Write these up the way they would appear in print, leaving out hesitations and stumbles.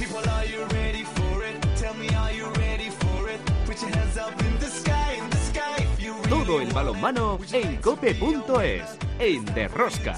Todo el balonmano en cope.es, en Derrosca.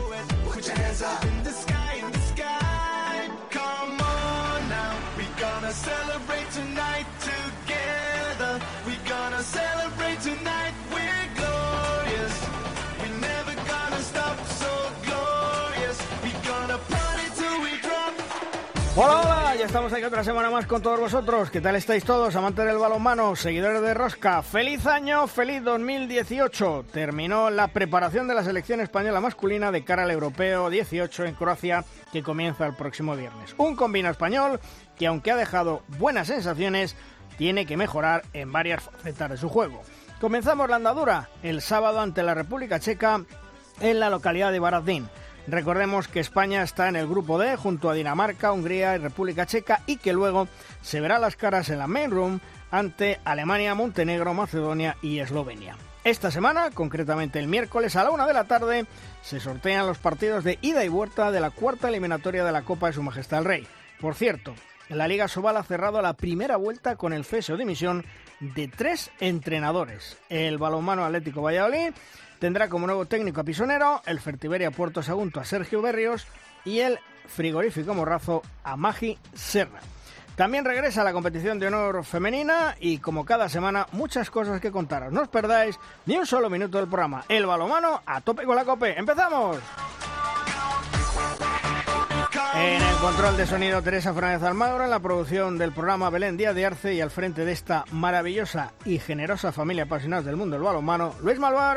Hola, hola, ya estamos aquí otra semana más con todos vosotros. ¿Qué tal estáis todos, amantes del balonmano, seguidores de Rosca? ¡Feliz año, feliz 2018! Terminó la preparación de la selección española masculina de cara al Europeo 18 en Croacia, que comienza el próximo viernes. Un combinado español que, aunque ha dejado buenas sensaciones, tiene que mejorar en varias facetas de su juego. Comenzamos la andadura el sábado ante la República Checa en la localidad de Varaždin. Recordemos que España está en el grupo D junto a Dinamarca, Hungría y República Checa, y que luego se verá las caras en la main room ante Alemania, Montenegro, Macedonia y Eslovenia. Esta semana, concretamente el miércoles a la 1 de la tarde, se sortean los partidos de ida y vuelta de la cuarta eliminatoria de la Copa de Su Majestad el Rey. Por cierto, la Liga Sobal ha cerrado la primera vuelta con el cese o dimisión de 3 entrenadores. El Balonmano Atlético Valladolid tendrá como nuevo técnico a Pisonero, el Fertiberia Puerto Sagunto a Sergio Berrios y el Frigorífico Morrazo a Magi Serra. También regresa la competición de honor femenina y, como cada semana, muchas cosas que contaros. No os perdáis ni un solo minuto del programa. El balonmano a tope con la COPE. ¡Empezamos! En el control de sonido, Teresa Fernández Almagro. En la producción del programa, Belén Díaz de Arce. Y al frente de esta maravillosa y generosa familia apasionados del mundo del balonmano, Luis Malvar.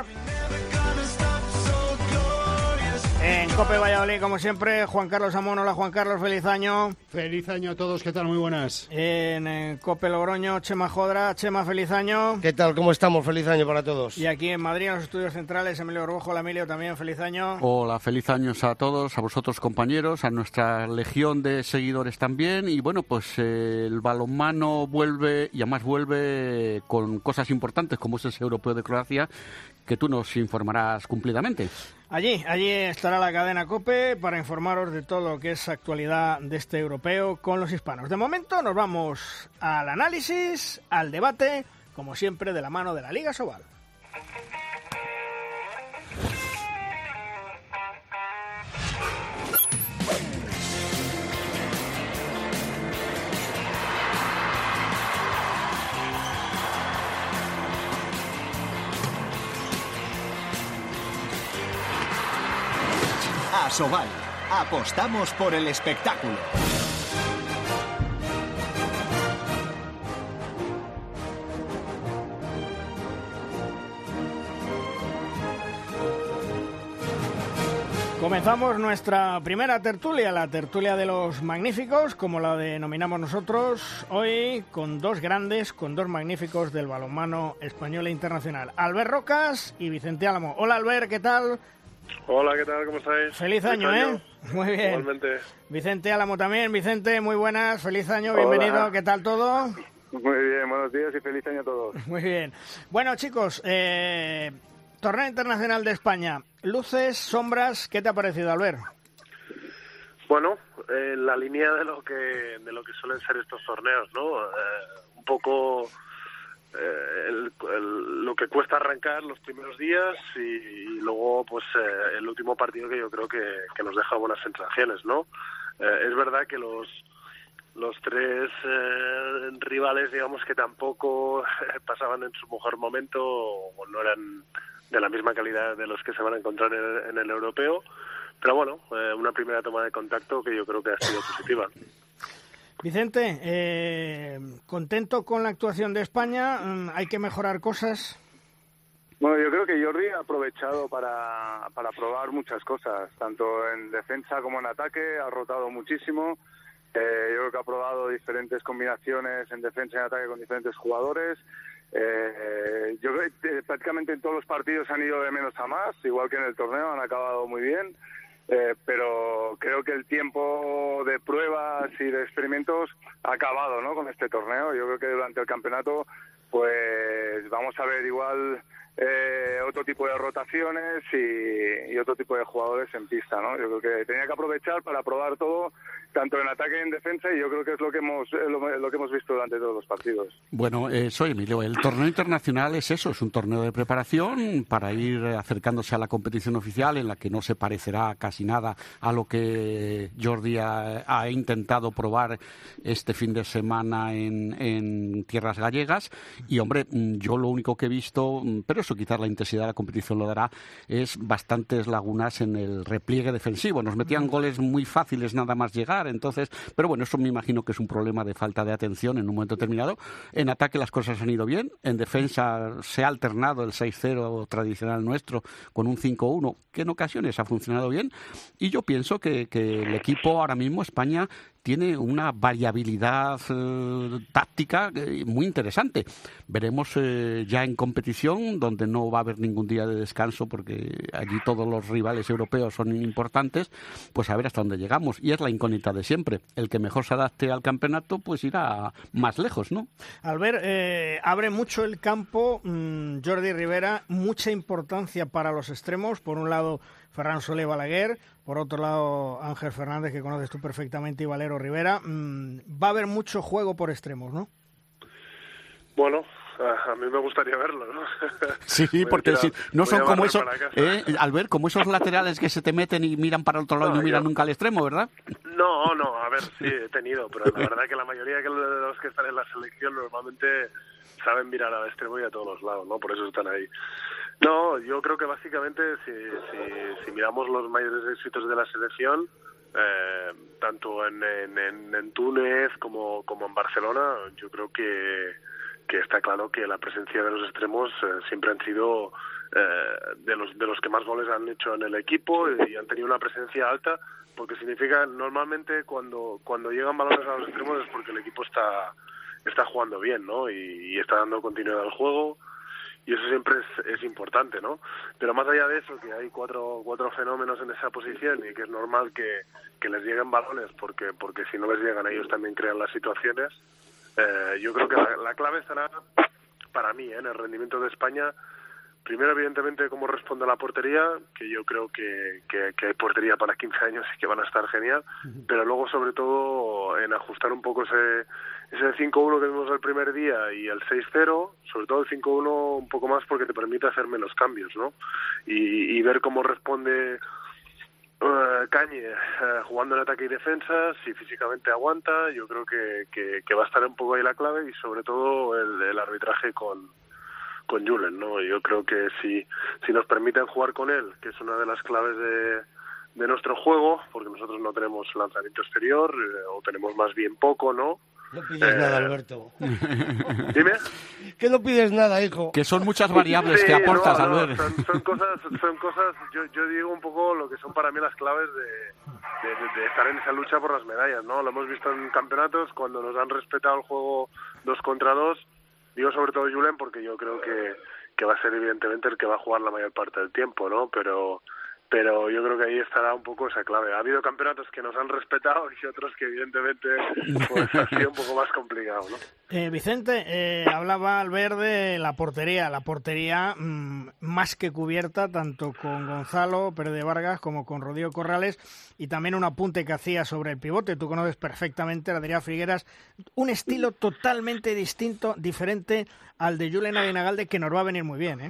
En COPE Valladolid, como siempre, Juan Carlos Amón. Hola, Juan Carlos, feliz año. Feliz año a todos, ¿qué tal? Muy buenas. En COPE Logroño, Chema Jodra. Chema, feliz año. ¿Qué tal? ¿Cómo estamos? Feliz año para todos. Y aquí en Madrid, en los estudios centrales, Emilio Orbojo. Hola, Emilio, también feliz año. Hola, feliz año a todos, a vosotros compañeros, a nuestra legión de seguidores también. Y bueno, pues el balonmano vuelve, y además vuelve con cosas importantes como es ese europeo de Croacia, que tú nos informarás cumplidamente. Allí estará la cadena COPE para informaros de todo lo que es actualidad de este europeo con los hispanos. De momento nos vamos al análisis, al debate, como siempre de la mano de la Liga Sobal. Asobal, apostamos por el espectáculo. Comenzamos nuestra primera tertulia, la tertulia de los magníficos, como la denominamos nosotros, hoy con dos grandes, con dos magníficos del balonmano español e internacional, Albert Rocas y Vicente Álamo. Hola, Albert, ¿qué tal? Hola, ¿qué tal? ¿Cómo estáis? Feliz año, ¿eh? Muy bien. Igualmente. Vicente Álamo también. Vicente, muy buenas. Feliz año, bienvenido. Hola. ¿Qué tal todo? Muy bien, buenos días y feliz año a todos. Muy bien. Bueno, chicos, Torneo Internacional de España. Luces, sombras, ¿qué te ha parecido, Albert? Bueno, en la línea de lo que suelen ser estos torneos, ¿no? Un poco lo que cuesta arrancar los primeros días y luego pues el último partido, que yo creo que nos deja buenas sensaciones, ¿no? Es verdad que los tres rivales, digamos, que tampoco pasaban en su mejor momento o no eran de la misma calidad de los que se van a encontrar en el europeo, pero bueno, una primera toma de contacto que yo creo que ha sido positiva. Vicente, ¿contento con la actuación de España? ¿Hay que mejorar cosas? Bueno, yo creo que Jordi ha aprovechado para probar muchas cosas, tanto en defensa como en ataque, ha rotado muchísimo. Yo creo que ha probado diferentes combinaciones en defensa y en ataque con diferentes jugadores. Yo creo que prácticamente en todos los partidos han ido de menos a más, igual que en el torneo, han acabado muy bien. Pero creo que el tiempo de pruebas y de experimentos ha acabado, ¿no?, con este torneo. Yo creo que durante el campeonato pues vamos a ver igual otro tipo de rotaciones y otro tipo de jugadores en pista, ¿no? Yo creo que tenía que aprovechar para probar todo, tanto en ataque y en defensa, y yo creo que es lo que hemos visto durante todos los partidos. Bueno, soy Emilio. El torneo internacional es eso, es un torneo de preparación para ir acercándose a la competición oficial, en la que no se parecerá casi nada a lo que Jordi ha intentado probar este fin de semana en tierras gallegas. Y, hombre, yo lo único que he visto, pero eso quizás la intensidad de la competición lo dará, es bastantes lagunas en el repliegue defensivo. Nos metían goles muy fáciles nada más llegar, entonces, pero bueno, eso me imagino que es un problema de falta de atención en un momento determinado. En ataque las cosas han ido bien, en defensa se ha alternado el 6-0 tradicional nuestro con un 5-1, que en ocasiones ha funcionado bien, y yo pienso que el equipo ahora mismo, España, tiene una variabilidad táctica muy interesante. Veremos ya en competición, donde no va a haber ningún día de descanso, porque allí todos los rivales europeos son importantes, pues a ver hasta dónde llegamos. Y es la incógnita de siempre. El que mejor se adapte al campeonato, pues irá más lejos, ¿no? Albert, abre mucho el campo Jordi Rivera, mucha importancia para los extremos. Por un lado, Ferran Soler Balaguer, por otro lado, Ángel Fernández, que conoces tú perfectamente, y Valero Rivera. Va a haber mucho juego por extremos, ¿no? Bueno, a mí me gustaría verlo, ¿no? Sí, porque si no son como esos, Albert, como esos laterales que se te meten y miran para otro lado y no miran nunca al extremo, ¿verdad? No, a ver, sí, he tenido, pero la verdad que la mayoría de los que están en la selección normalmente saben mirar al extremo y a todos los lados, ¿no? Por eso están ahí. No, yo creo que básicamente si miramos los mayores éxitos de la selección, tanto en Túnez como en Barcelona, yo creo que está claro que la presencia de los extremos siempre han sido de los que más goles han hecho en el equipo y han tenido una presencia alta, porque significa normalmente cuando llegan balones a los extremos es porque el equipo está jugando bien, ¿no? Y está dando continuidad al juego. Y eso siempre es importante, ¿no? Pero más allá de eso, que hay cuatro fenómenos en esa posición y que es normal que les lleguen balones, porque si no les llegan ellos también crean las situaciones, yo creo que la clave estará, para mí, en el rendimiento de España. Primero, evidentemente, cómo responde a la portería, que yo creo que hay portería para 15 años y que van a estar genial, pero luego, sobre todo, en ajustar un poco ese 5-1 que vimos el primer día y el 6-0, sobre todo el 5-1 un poco más porque te permite hacer menos cambios, ¿no? Y ver cómo responde Cañe jugando en ataque y defensa, si físicamente aguanta. Yo creo que va a estar un poco ahí la clave, y sobre todo el arbitraje con Julen, ¿no? Yo creo que si nos permiten jugar con él, que es una de las claves de nuestro juego, porque nosotros no tenemos lanzamiento exterior, o tenemos más bien poco, ¿no? No pides nada, Alberto. Dime. Que no pides nada, hijo. Que son muchas variables que aportas, Albert. Son cosas. Yo digo un poco lo que son para mí las claves de estar en esa lucha por las medallas, ¿no? Lo hemos visto en campeonatos cuando nos han respetado el juego 2 contra 2. Digo sobre todo Julen, porque yo creo que va a ser evidentemente el que va a jugar la mayor parte del tiempo, ¿no? Pero yo creo que ahí estará un poco esa clave. Ha habido campeonatos que nos han respetado y otros que evidentemente pues ha sido un poco más complicado, ¿no? Vicente, hablaba Albert de la portería. La portería más que cubierta, tanto con Gonzalo Pérez de Vargas como con Rodrigo Corrales, y también un apunte que hacía sobre el pivote. Tú conoces perfectamente a Adrià Figueras, un estilo totalmente distinto, diferente al de Julen Aguinagalde, que nos va a venir muy bien, ¿eh?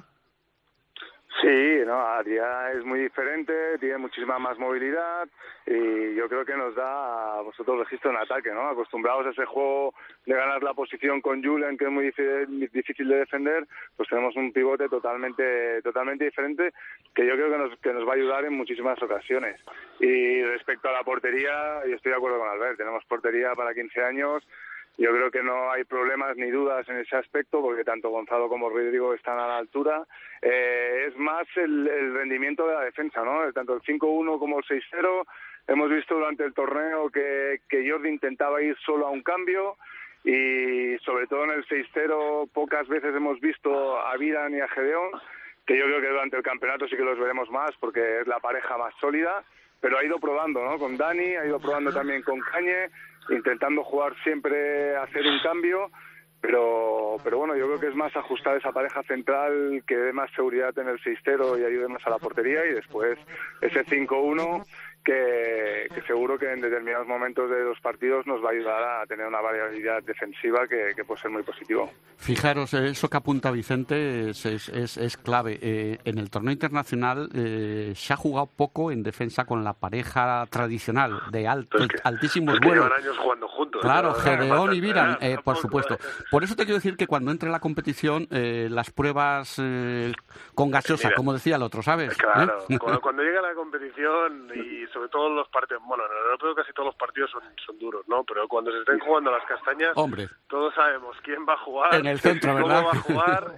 Sí, no, Adrià es muy diferente, tiene muchísima más movilidad y yo creo que nos da a vosotros registro en ataque, ¿no? Acostumbrados a ese juego de ganar la posición con Julen, que es muy difícil de defender, pues tenemos un pivote totalmente diferente, que yo creo que nos va a ayudar en muchísimas ocasiones. Y respecto a la portería, yo estoy de acuerdo con Albert, tenemos portería para 15 años. Yo creo que no hay problemas ni dudas en ese aspecto, porque tanto Gonzalo como Rodrigo están a la altura. Es más el rendimiento de la defensa, ¿no? Tanto el 5-1 como el 6-0. Hemos visto durante el torneo que Jordi intentaba ir solo a un cambio, y sobre todo en el 6-0 pocas veces hemos visto a Viran y a Gedeón, que yo creo que durante el campeonato sí que los veremos más, porque es la pareja más sólida, pero ha ido probando, ¿no? Con Dani, ha ido probando también con Cañe, intentando jugar siempre, hacer un cambio, pero bueno, yo creo que es más ajustar esa pareja central, que dé más seguridad en el 6-0 y ayude más a la portería, y después ese 5-1 que seguro que en determinados momentos de los partidos nos va a ayudar a tener una variabilidad defensiva que puede ser muy positivo. Fijaros, eso que apunta Vicente es clave. En el torneo internacional se ha jugado poco en defensa con la pareja tradicional de altísimos vuelos. Llevan años jugando juntos. Claro, Gedeón y Viran, por supuesto. Por eso te quiero decir que cuando entre la competición, las pruebas con gaseosa, como decía el otro, ¿sabes? Claro, cuando llega la competición y sobre todo los partidos, bueno, en el europeo casi todos los partidos son duros, ¿no? Pero cuando se estén jugando las castañas, hombre, todos sabemos quién va a jugar, en el centro, ¿verdad? cómo va a jugar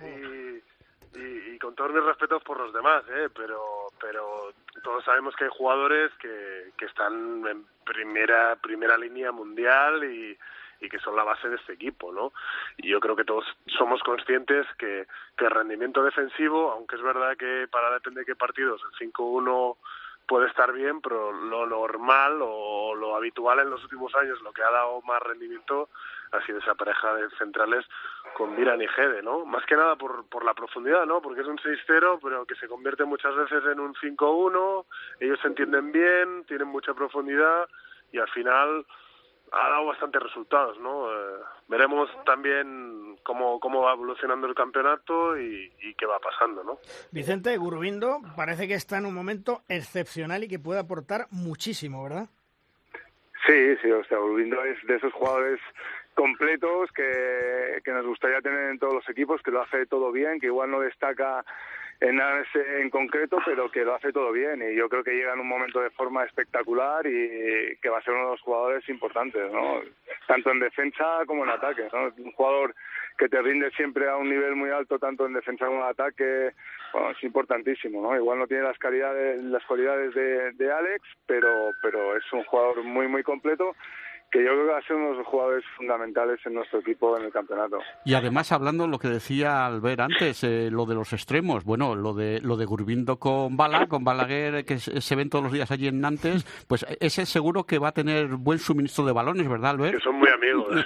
y con todos mis respetos por los demás, pero todos sabemos que hay jugadores que están en primera línea mundial y que son la base de este equipo, ¿no? Y yo creo que todos somos conscientes que el rendimiento defensivo, aunque es verdad que para depende de qué partidos, el 5-1 puede estar bien, pero lo normal o lo habitual en los últimos años, lo que ha dado más rendimiento ha sido esa pareja de centrales con Viran y Gede, ¿no? Más que nada por la profundidad, ¿no? Porque es un 6-0, pero que se convierte muchas veces en un 5-1, ellos se entienden bien, tienen mucha profundidad y al final ha dado bastantes resultados, ¿no? Veremos también cómo va evolucionando el campeonato y qué va pasando, ¿no? Vicente, Gurbindo parece que está en un momento excepcional y que puede aportar muchísimo, ¿verdad? Sí, o sea, Gurbindo es de esos jugadores completos que nos gustaría tener en todos los equipos, que lo hace todo bien, que igual no destaca en nada en concreto, pero que lo hace todo bien y yo creo que llega en un momento de forma espectacular y que va a ser uno de los jugadores importantes, ¿no? Tanto en defensa como en ataque, ¿no? Un jugador que te rinde siempre a un nivel muy alto, tanto en defensa como en ataque, bueno, es importantísimo, ¿no? Igual no tiene las cualidades de Alex, pero es un jugador muy, muy completo, que yo creo que va a ser uno de los jugadores fundamentales en nuestro equipo en el campeonato. Y además, hablando de lo que decía Albert antes, lo de los extremos, bueno, lo de Gurbindo con Balaguer, que se ven todos los días allí en Nantes, pues ese seguro que va a tener buen suministro de balones, ¿verdad, Albert? Que son muy amigos.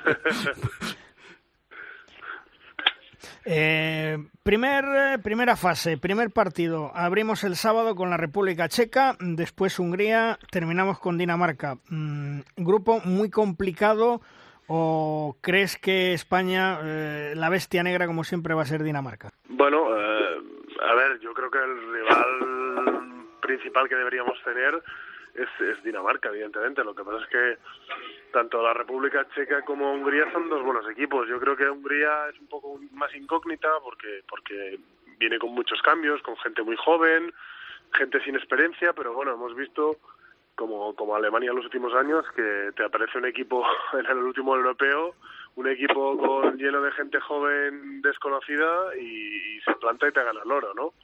Primera fase, primer partido. Abrimos el sábado con la República Checa, después Hungría, terminamos con Dinamarca. ¿Grupo muy complicado o crees que España, la bestia negra como siempre, va a ser Dinamarca? Bueno, a ver, yo creo que el rival principal que deberíamos tener es Dinamarca, evidentemente. Lo que pasa es que tanto la República Checa como Hungría son dos buenos equipos. Yo creo que Hungría es un poco más incógnita porque viene con muchos cambios, con gente muy joven, gente sin experiencia, pero bueno, hemos visto como Alemania en los últimos años que te aparece un equipo en el último europeo, un equipo lleno de gente joven desconocida y se planta y te gana el oro, ¿no?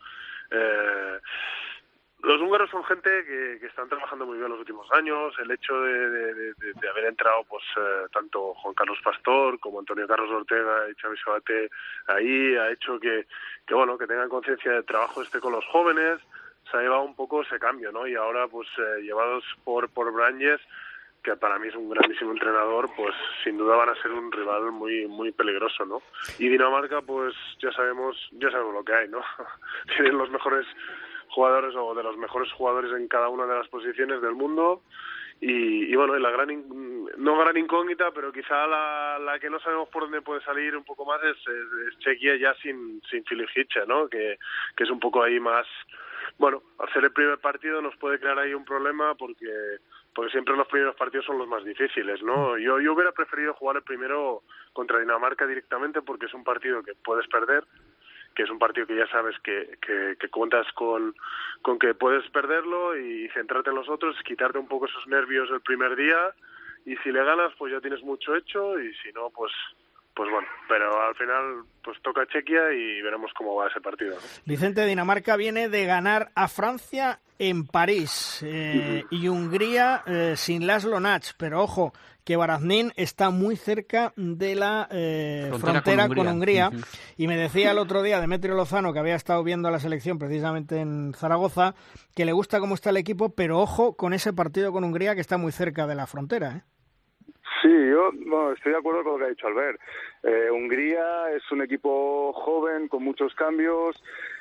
Los húngaros son gente que están trabajando muy bien los últimos años. El hecho de haber entrado pues tanto Juan Carlos Pastor como Antonio Carlos Ortega y Xavi Sabate ahí ha hecho que tengan conciencia del trabajo con los jóvenes. Se ha llevado un poco ese cambio, ¿no? Y ahora pues llevados por Branjes, que para mí es un grandísimo entrenador, pues sin duda van a ser un rival muy muy peligroso, ¿no? Y Dinamarca, pues ya sabemos lo que hay, ¿no? Tienen los mejores jugadores o de los mejores jugadores en cada una de las posiciones del mundo y bueno, y la no gran incógnita, pero quizá la que no sabemos por dónde puede salir un poco más es Chequia ya sin Filip, ¿no? Que es un poco ahí más, bueno, hacer el primer partido nos puede crear ahí un problema porque siempre los primeros partidos son los más difíciles, ¿no? Yo hubiera preferido jugar el primero contra Dinamarca directamente porque es un partido que puedes perder, que es un partido que ya sabes que cuentas con que puedes perderlo y centrarte en los otros, quitarte un poco esos nervios el primer día y si le ganas pues ya tienes mucho hecho y si no pues bueno, pero al final pues toca Chequia y veremos cómo va ese partido, ¿no? Vicente, Dinamarca viene de ganar a Francia en París y Hungría sin Laszlo Nagy, pero ojo, que Baraznín está muy cerca de la frontera con Hungría. Y me decía el otro día Demetrio Lozano, que había estado viendo la selección precisamente en Zaragoza, que le gusta cómo está el equipo, pero ojo con ese partido con Hungría que está muy cerca de la frontera, ¿eh? Sí, yo estoy de acuerdo con lo que ha dicho Albert. Hungría es un equipo joven, con muchos cambios,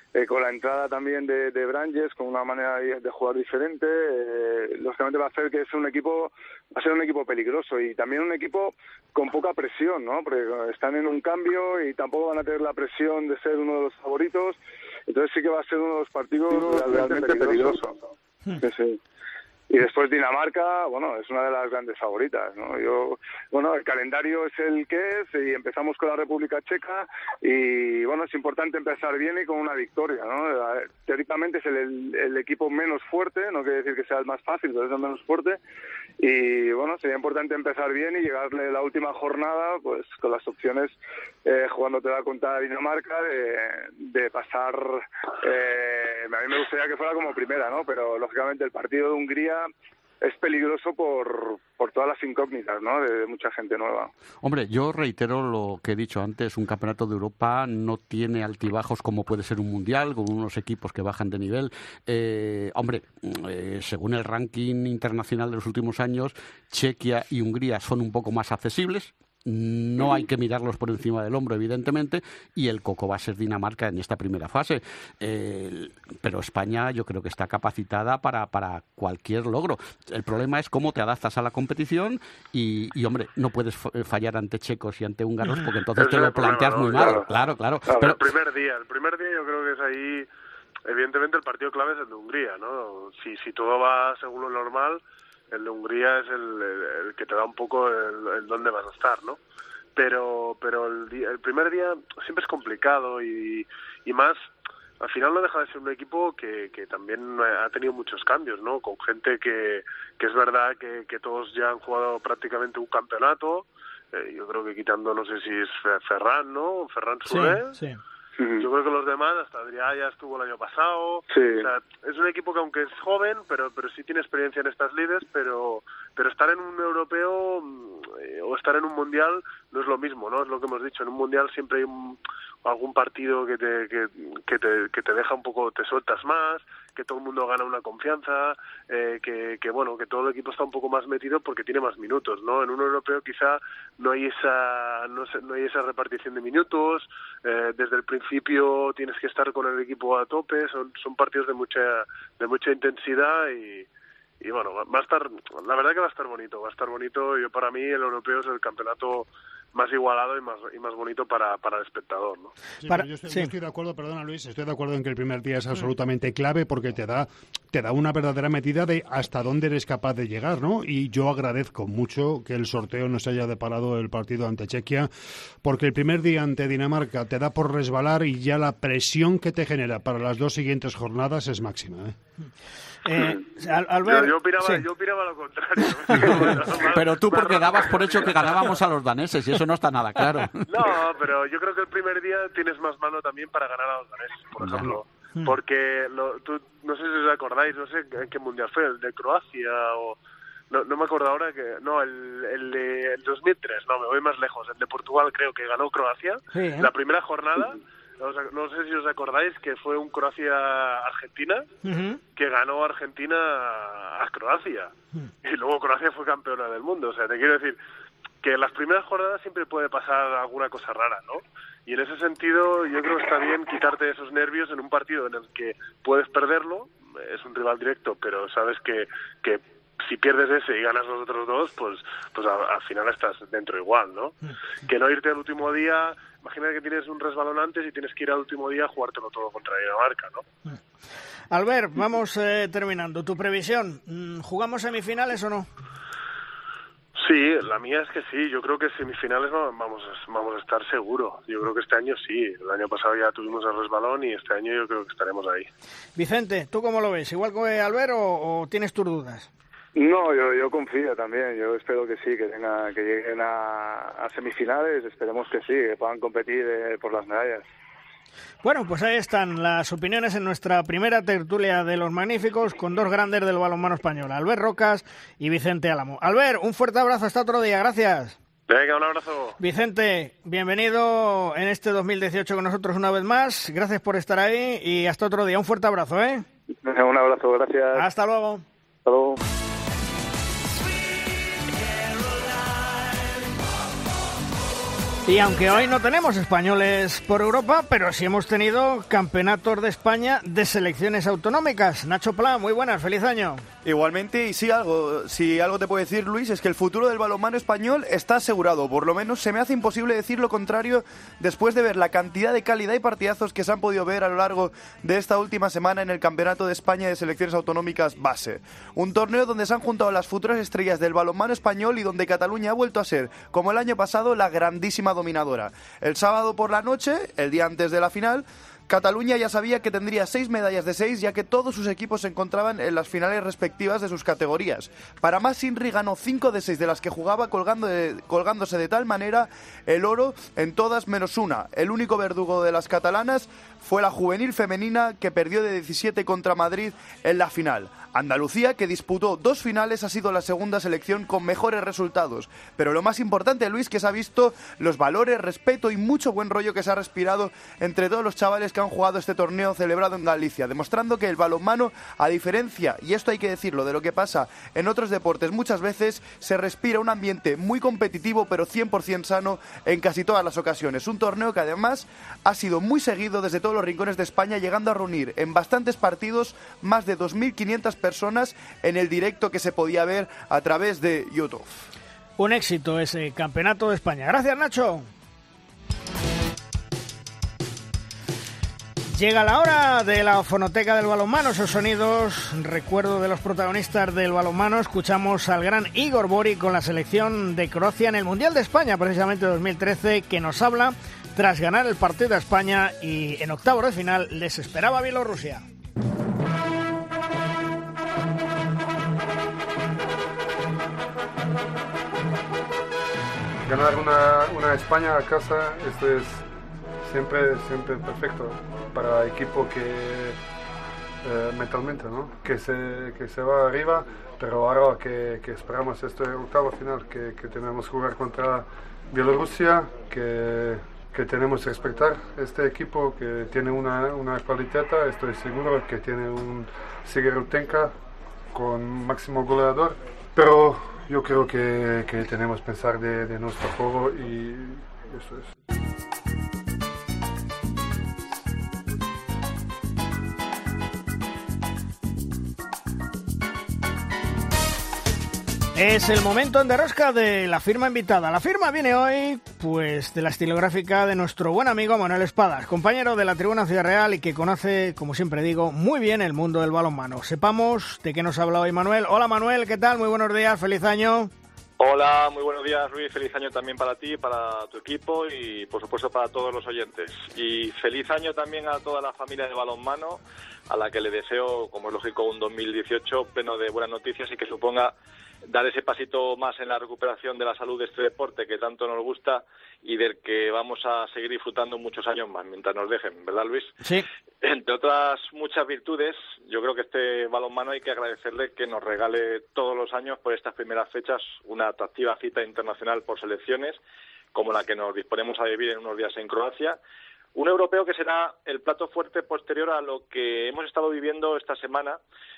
con la entrada también de Branges, con una manera de jugar diferente, lógicamente va a hacer que es un equipo peligroso y también un equipo con poca presión, ¿no? Porque están en un cambio y tampoco van a tener la presión de ser uno de los favoritos, entonces sí que va a ser uno de los partidos realmente peligrosos. Sí. Y después Dinamarca, bueno, es una de las grandes favoritas, ¿no? El calendario es el que es y empezamos con la República Checa y, bueno, es importante empezar bien y con una victoria, ¿no? Teóricamente es el equipo menos fuerte, no quiere decir que sea el más fácil, pero es el menos fuerte y, bueno, sería importante empezar bien y llegarle la última jornada, pues, con las opciones, jugándotela contra Dinamarca, de pasar, a mí me gustaría que fuera como primera, ¿no? Pero, lógicamente, el partido de Hungría es peligroso por todas las incógnitas, ¿no? De mucha gente nueva. Hombre, yo reitero lo que he dicho antes, un campeonato de Europa no tiene altibajos como puede ser un mundial, con unos equipos que bajan de nivel. Según el ranking internacional de los últimos años, Chequia y Hungría son un poco más accesibles. No hay que mirarlos por encima del hombro, evidentemente, y el coco va a ser Dinamarca en esta primera fase. Pero España yo creo que está capacitada para cualquier logro. El problema es cómo te adaptas a la competición y hombre, no puedes fallar ante checos y ante húngaros porque entonces te lo planteas muy mal. Claro. Pero el primer día yo creo que es ahí, evidentemente el partido clave es el de Hungría, ¿no? Si todo va según lo normal, el de Hungría es el que te da un poco el dónde vas a estar, ¿no? Pero el primer día siempre es complicado y más, al final no deja de ser un equipo que también ha tenido muchos cambios, ¿no? Con gente que es verdad que todos ya han jugado prácticamente un campeonato, yo creo que quitando, no sé si es Ferran, ¿no? Ferran Soler. Sí. Yo creo que los demás, hasta Adrià ya estuvo el año pasado. Sí. O sea, es un equipo que aunque es joven, pero sí tiene experiencia en estas lides, pero estar en un europeo o estar en un mundial no es lo mismo, ¿no? Es lo que hemos dicho, en un mundial siempre hay algún partido que te deja un poco, te sueltas más, que todo el mundo gana una confianza, que todo el equipo está un poco más metido porque tiene más minutos, ¿no? En un europeo quizá no hay esa repartición de minutos, desde el principio tienes que estar con el equipo a tope, son partidos de mucha intensidad y bueno, va a estar, la verdad que va a estar bonito. Yo, para mí, el europeo es el campeonato más igualado y más bonito para el espectador, ¿no? Sí, yo estoy de acuerdo, perdona Luis, estoy de acuerdo en que el primer día es absolutamente clave porque te da una verdadera medida de hasta dónde eres capaz de llegar, ¿no? Y yo agradezco mucho que el sorteo nos haya deparado el partido ante Chequia, porque el primer día ante Dinamarca te da por resbalar y ya la presión que te genera para las dos siguientes jornadas es máxima, ¿eh? Albert, yo opinaba lo contrario. Pero tú porque dabas por hecho que ganábamos a los daneses y eso no está nada claro. No, pero yo creo que el primer día tienes más mano también para ganar a los daneses, por ejemplo. Porque tú, no sé si os acordáis, no sé en qué mundial fue, el de Croacia o... No me acuerdo ahora que... No, el de 2003, no, me voy más lejos. El de Portugal creo que ganó Croacia. Sí, la primera jornada... No sé si os acordáis que fue un Croacia-Argentina que ganó Argentina a Croacia y luego Croacia fue campeona del mundo. O sea, te quiero decir que en las primeras jornadas siempre puede pasar alguna cosa rara, ¿no? Y en ese sentido yo creo que está bien quitarte esos nervios en un partido en el que puedes perderlo, es un rival directo, pero sabes que si pierdes ese y ganas los otros dos, pues al final estás dentro igual, ¿no? Que no irte al último día... Imagina que tienes un resbalón antes y tienes que ir al último día a jugártelo todo contra Dinamarca, ¿no? Albert, vamos terminando. ¿Tu previsión? ¿Jugamos semifinales o no? Sí, la mía es que sí. Yo creo que semifinales vamos a estar seguro. Yo creo que este año sí. El año pasado ya tuvimos el resbalón y este año yo creo que estaremos ahí. Vicente, ¿tú cómo lo ves? ¿Igual que Albert o tienes tus dudas? No, yo confío también. Yo espero que sí, que lleguen a semifinales. Esperemos que sí, que puedan competir por las medallas. Bueno, pues ahí están las opiniones en nuestra primera tertulia de los magníficos con dos grandes del balonmano español, Albert Rocas y Vicente Álamo. Albert, un fuerte abrazo, hasta otro día, gracias. Venga, un abrazo. Vicente, bienvenido en este 2018 con nosotros una vez más. Gracias por estar ahí y hasta otro día. Un fuerte abrazo, ¿eh? Un abrazo, gracias. Hasta luego. Hasta luego. Y aunque hoy no tenemos españoles por Europa, pero sí hemos tenido campeonatos de España de selecciones autonómicas. Nacho Pla, muy buenas, feliz año. Igualmente, y si algo te puedo decir, Luis, es que el futuro del balonmano español está asegurado. Por lo menos se me hace imposible decir lo contrario después de ver la cantidad de calidad y partidazos que se han podido ver a lo largo de esta última semana en el Campeonato de España de Selecciones Autonómicas Base. Un torneo donde se han juntado las futuras estrellas del balonmano español y donde Cataluña ha vuelto a ser, como el año pasado, la grandísima dominadora. El sábado por la noche, el día antes de la final, Cataluña ya sabía que tendría 6 medallas de 6, ya que todos sus equipos se encontraban en las finales respectivas de sus categorías. Para más, Inri ganó 5 de 6 de las que jugaba, colgándose de tal manera el oro en todas menos una. El único verdugo de las catalanas fue la juvenil femenina, que perdió de 17 contra Madrid en la final. Andalucía, que disputó 2 finales, ha sido la segunda selección con mejores resultados. Pero lo más importante, Luis, que se ha visto los valores, respeto y mucho buen rollo que se ha respirado entre todos los chavales que han jugado este torneo celebrado en Galicia, demostrando que el balonmano, a diferencia, y esto hay que decirlo, de lo que pasa en otros deportes muchas veces, se respira un ambiente muy competitivo pero 100% sano en casi todas las ocasiones. Un torneo que además ha sido muy seguido desde todos los rincones de España, llegando a reunir en bastantes partidos más de 2.500 personas en el directo que se podía ver a través de YouTube. Un éxito ese Campeonato de España. Gracias, Nacho. Llega la hora de la fonoteca del balonmano, esos sonidos, recuerdo de los protagonistas del balonmano. Escuchamos al gran Igor Bori con la selección de Croacia en el Mundial de España, precisamente 2013, que nos habla tras ganar el partido a España y en octavos de final les esperaba Bielorrusia. Ganar una España a casa, esto es siempre perfecto para el equipo que mentalmente, ¿no? que se va arriba, pero ahora que esperamos este octavo final, que tenemos que jugar contra Bielorrusia, que tenemos que respetar este equipo, que tiene una cualidad, estoy seguro que tiene un Sigerutenka con máximo goleador, pero yo creo que tenemos que pensar de nuestro juego y eso es. Es el momento en Derrosca de la firma invitada. La firma viene hoy, pues, de la estilográfica de nuestro buen amigo Manuel Espadas, compañero de la Tribuna Ciudad Real y que conoce, como siempre digo, muy bien el mundo del balonmano. Sepamos de qué nos habla hoy Manuel. Hola Manuel, ¿qué tal? Muy buenos días, feliz año. Hola, muy buenos días, Luis. Feliz año también para ti, para tu equipo y, por supuesto, para todos los oyentes. Y feliz año también a toda la familia de balonmano, a la que le deseo, como es lógico, un 2018 pleno de buenas noticias y que suponga dar ese pasito más en la recuperación de la salud de este deporte que tanto nos gusta y del que vamos a seguir disfrutando muchos años más, mientras nos dejen, ¿verdad, Luis? Sí. Entre otras muchas virtudes, yo creo que este balonmano hay que agradecerle que nos regale todos los años por estas primeras fechas una atractiva cita internacional por selecciones, como la que nos disponemos a vivir en unos días en Croacia. Un europeo que será el plato fuerte posterior a lo que hemos estado viviendo esta semana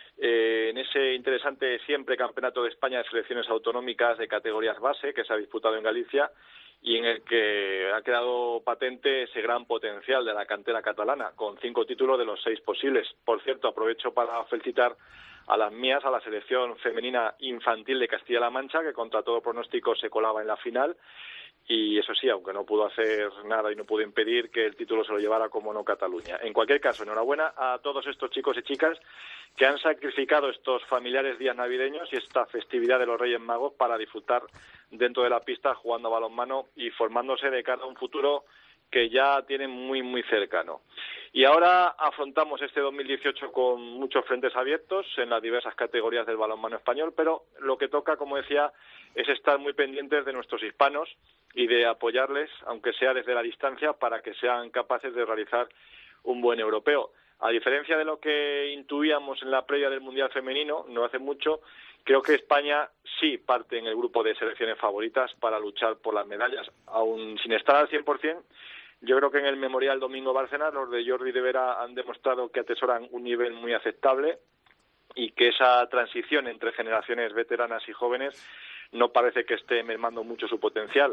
en ese interesante siempre Campeonato de España de Selecciones Autonómicas de categorías base que se ha disputado en Galicia y en el que ha quedado patente ese gran potencial de la cantera catalana, con 5 títulos de los 6 posibles. Por cierto, aprovecho para felicitar a las mías, a la selección femenina infantil de Castilla-La Mancha, que contra todo pronóstico se colaba en la final. Y eso sí, aunque no pudo hacer nada y no pudo impedir que el título se lo llevara como no Cataluña. En cualquier caso, enhorabuena a todos estos chicos y chicas que han sacrificado estos familiares días navideños y esta festividad de los Reyes Magos para disfrutar dentro de la pista jugando a balonmano y formándose de cara a un futuro que ya tienen muy, muy cercano. Y ahora afrontamos este 2018 con muchos frentes abiertos en las diversas categorías del balonmano español, pero lo que toca, como decía, es estar muy pendientes de nuestros hispanos y de apoyarles, aunque sea desde la distancia, para que sean capaces de realizar un buen europeo. A diferencia de lo que intuíamos en la previa del Mundial Femenino, no hace mucho, creo que España sí parte en el grupo de selecciones favoritas para luchar por las medallas. Aún sin estar al 100%, yo creo que en el Memorial Domingo Bárcenas los de Jordi de Vera han demostrado que atesoran un nivel muy aceptable y que esa transición entre generaciones veteranas y jóvenes no parece que esté mermando mucho su potencial.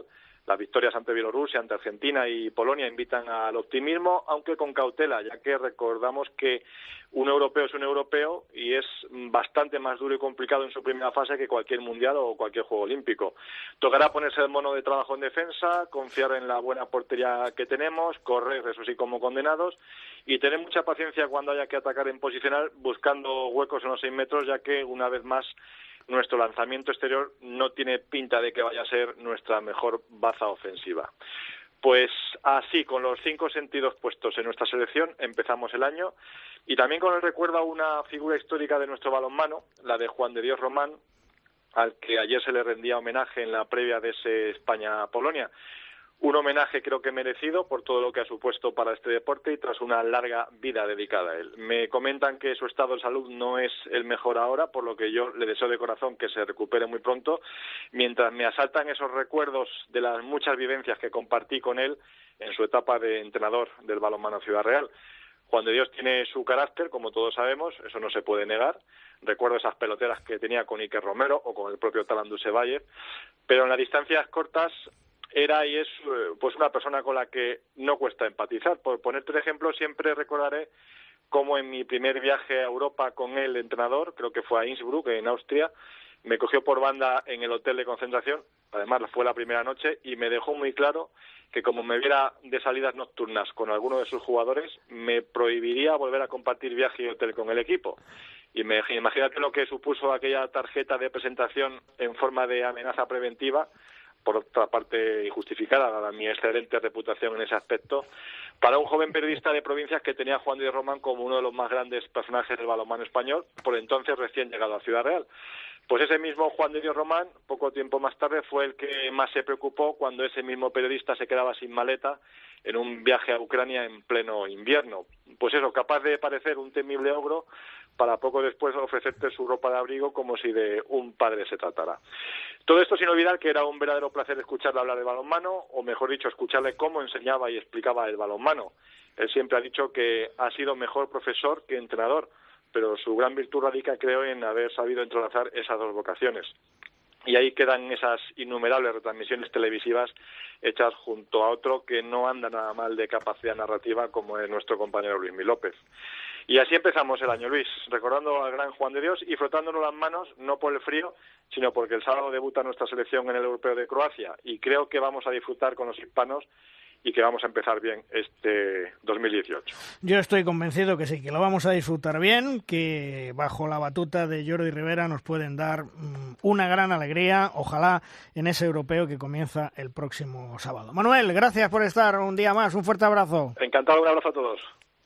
Las victorias ante Bielorrusia, ante Argentina y Polonia invitan al optimismo, aunque con cautela, ya que recordamos que un europeo es un europeo y es bastante más duro y complicado en su primera fase que cualquier mundial o cualquier juego olímpico. Tocará ponerse el mono de trabajo en defensa, confiar en la buena portería que tenemos, correr, eso sí, como condenados, y tener mucha paciencia cuando haya que atacar en posicional, buscando huecos en los 6 metros, ya que una vez más nuestro lanzamiento exterior no tiene pinta de que vaya a ser nuestra mejor baza ofensiva. Pues así, con los 5 sentidos puestos en nuestra selección, empezamos el año, y también con el recuerdo a una figura histórica de nuestro balonmano, la de Juan de Dios Román, al que ayer se le rendía homenaje en la previa de ese España-Polonia. Un homenaje creo que merecido por todo lo que ha supuesto para este deporte y tras una larga vida dedicada a él. Me comentan que su estado de salud no es el mejor ahora, por lo que yo le deseo de corazón que se recupere muy pronto, mientras me asaltan esos recuerdos de las muchas vivencias que compartí con él en su etapa de entrenador del balonmano Ciudad Real. Juan de Dios tiene su carácter, como todos sabemos, eso no se puede negar. Recuerdo esas peloteras que tenía con Iker Romero o con el propio Talan Dusevalle, pero en las distancias cortas era y es pues una persona con la que no cuesta empatizar. Por ponerte un ejemplo, siempre recordaré cómo en mi primer viaje a Europa con el entrenador, creo que fue a Innsbruck, en Austria, me cogió por banda en el hotel de concentración, además fue la primera noche, y me dejó muy claro que como me viera de salidas nocturnas con alguno de sus jugadores, me prohibiría volver a compartir viaje y hotel con el equipo. Y imagínate lo que supuso aquella tarjeta de presentación en forma de amenaza preventiva, por otra parte injustificada, dada mi excelente reputación en ese aspecto, para un joven periodista de provincias que tenía a Juan Díaz Román como uno de los más grandes personajes del balonmano español, por entonces recién llegado a Ciudad Real. Pues ese mismo Juan de Dios Román, poco tiempo más tarde, fue el que más se preocupó cuando ese mismo periodista se quedaba sin maleta en un viaje a Ucrania en pleno invierno. Pues eso, capaz de parecer un temible ogro para poco después ofrecerte su ropa de abrigo como si de un padre se tratara. Todo esto sin olvidar que era un verdadero placer escucharle hablar de balonmano, o mejor dicho, escucharle cómo enseñaba y explicaba el balonmano. Él siempre ha dicho que ha sido mejor profesor que entrenador, pero su gran virtud radica, creo, en haber sabido entrelazar esas dos vocaciones. Y ahí quedan esas innumerables retransmisiones televisivas hechas junto a otro que no anda nada mal de capacidad narrativa, como es nuestro compañero Luismi López. Y así empezamos el año, Luis, recordando al gran Juan de Dios y frotándonos las manos, no por el frío, sino porque el sábado debuta nuestra selección en el Europeo de Croacia, y creo que vamos a disfrutar con los hispanos y que vamos a empezar bien este 2018. Yo estoy convencido que sí, que lo vamos a disfrutar bien, que bajo la batuta de Jordi Rivera nos pueden dar una gran alegría, ojalá, en ese europeo que comienza el próximo sábado. Manuel, gracias por estar un día más, un fuerte abrazo. Encantado, un abrazo a todos.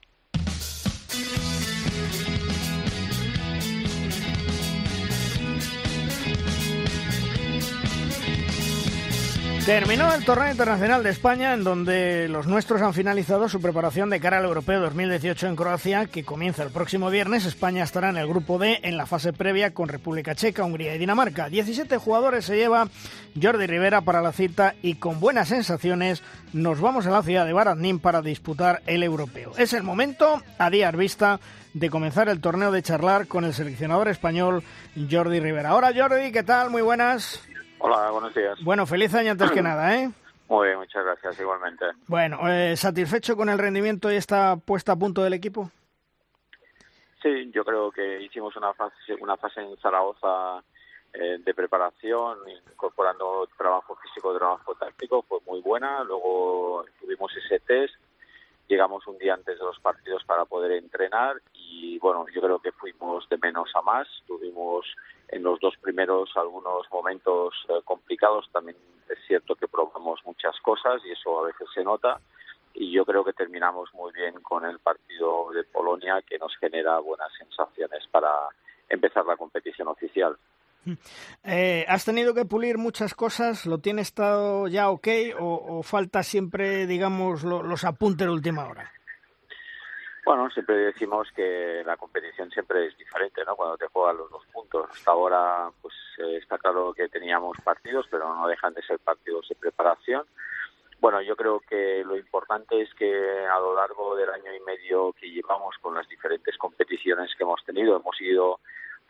Terminó el Torneo Internacional de España, en donde los nuestros han finalizado su preparación de cara al Europeo 2018 en Croacia, que comienza el próximo viernes. España estará en el grupo D en la fase previa con República Checa, Hungría y Dinamarca. 17 jugadores se lleva Jordi Rivera para la cita y con buenas sensaciones nos vamos a la ciudad de Varadnín para disputar el Europeo. Es el momento, a día vista, de comenzar el torneo, de charlar con el seleccionador español Jordi Rivera. Hola Jordi, ¿qué tal? Muy buenas. Hola, buenos días. Bueno, feliz año antes que nada, ¿eh? Muy bien, muchas gracias, igualmente. Bueno, ¿satisfecho con el rendimiento y esta puesta a punto del equipo? Sí, yo creo que hicimos una fase en Zaragoza de preparación, incorporando trabajo físico, trabajo táctico, fue muy buena. Luego tuvimos ese test, llegamos un día antes de los partidos para poder entrenar y, bueno, yo creo que fuimos de menos a más. Tuvimos en los dos primeros algunos momentos complicados, también es cierto que probamos muchas cosas y eso a veces se nota, y yo creo que terminamos muy bien con el partido de Polonia, que nos genera buenas sensaciones para empezar la competición oficial. ¿Has tenido que pulir muchas cosas? ¿Lo tienes todo ya ok o falta siempre, digamos, los apuntes de última hora? Bueno, siempre decimos que la competición siempre es diferente, ¿no? Cuando te juegan los 2 puntos. Hasta ahora, pues está claro que teníamos partidos, pero no dejan de ser partidos de preparación. Bueno, yo creo que lo importante es que a lo largo del año y medio que llevamos con las diferentes competiciones que hemos tenido, hemos ido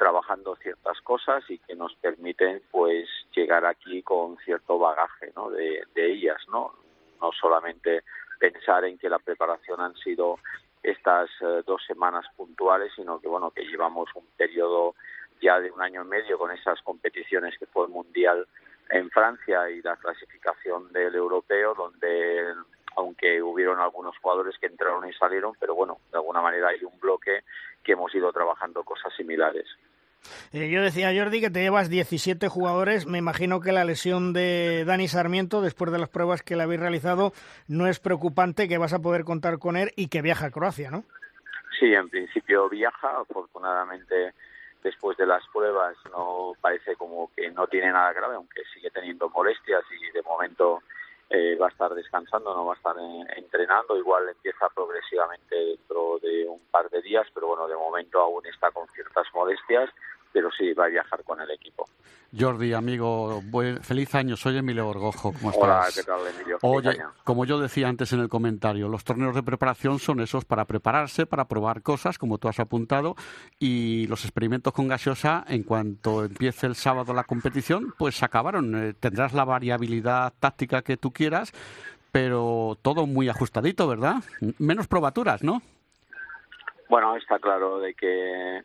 trabajando ciertas cosas y que nos permiten pues llegar aquí con cierto bagaje, ¿no? de ellas, no solamente pensar en que la preparación han sido estas 2 semanas puntuales, sino que bueno, que llevamos un periodo ya de 1 año y medio con esas competiciones que fue el Mundial en Francia y la clasificación del europeo, donde aunque hubieron algunos jugadores que entraron y salieron, pero bueno, de alguna manera hay un bloque que hemos ido trabajando cosas similares. Yo decía, Jordi, que te llevas 17 jugadores. Me imagino que la lesión de Dani Sarmiento, después de las pruebas que le habéis realizado, no es preocupante, que vas a poder contar con él y que viaja a Croacia, ¿no? Sí, en principio viaja. Afortunadamente, después de las pruebas no parece como que no tiene nada grave, aunque sigue teniendo molestias y de momento va a estar descansando, no va a estar entrenando. Igual empieza progresivamente dentro de un par de días, pero bueno, de momento aún está con ciertas molestias, pero sí va a viajar con el equipo. Jordi, amigo, feliz año. Soy Emilio Orgojo. ¿Cómo estás? Hola, ¿qué tal, Emilio? Oye, como yo decía antes en el comentario, los torneos de preparación son esos para prepararse, para probar cosas, como tú has apuntado, y los experimentos con gaseosa, en cuanto empiece el sábado la competición, pues se acabaron. Tendrás la variabilidad táctica que tú quieras, pero todo muy ajustadito, ¿verdad? Menos probaturas, ¿no? Bueno, está claro de que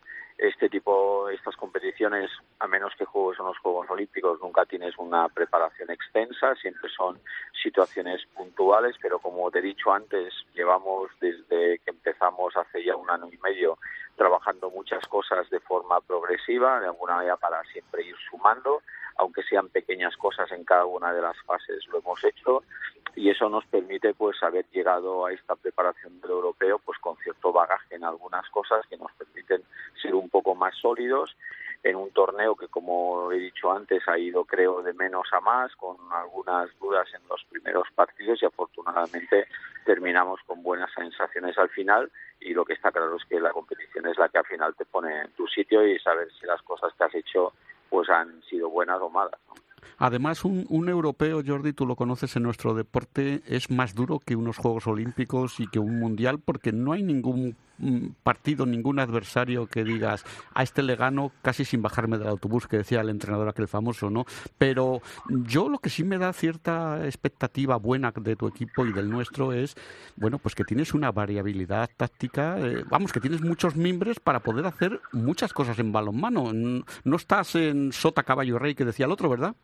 estas competiciones, a menos que juegues unos Juegos Olímpicos, nunca tienes una preparación extensa, siempre son situaciones puntuales, pero como te he dicho antes, llevamos desde que empezamos hace ya 1 año y medio trabajando muchas cosas de forma progresiva, de alguna manera para siempre ir sumando, aunque sean pequeñas cosas en cada una de las fases lo hemos hecho, y eso nos permite pues haber llegado a esta preparación del europeo pues con cierto bagaje en algunas cosas que nos permiten ser un poco más sólidos en un torneo que, como he dicho antes, ha ido, creo, de menos a más, con algunas dudas en los primeros partidos, y afortunadamente terminamos con buenas sensaciones al final, y lo que está claro es que la competición es la que al final te pone en tu sitio y saber si las cosas que has hecho pues han sido buenas o malas, ¿no? Además, un europeo, Jordi, tú lo conoces en nuestro deporte, es más duro que unos Juegos Olímpicos y que un Mundial, porque no hay ningún partido, ningún adversario que digas, a este le gano casi sin bajarme del autobús, que decía el entrenador aquel famoso, ¿no? Pero yo lo que sí me da cierta expectativa buena de tu equipo y del nuestro es, bueno, pues que tienes una variabilidad táctica, que tienes muchos mimbres para poder hacer muchas cosas en balonmano. No estás en sota, caballo, rey, que decía el otro, ¿verdad?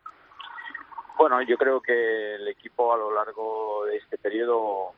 Bueno, yo creo que el equipo a lo largo de este periodo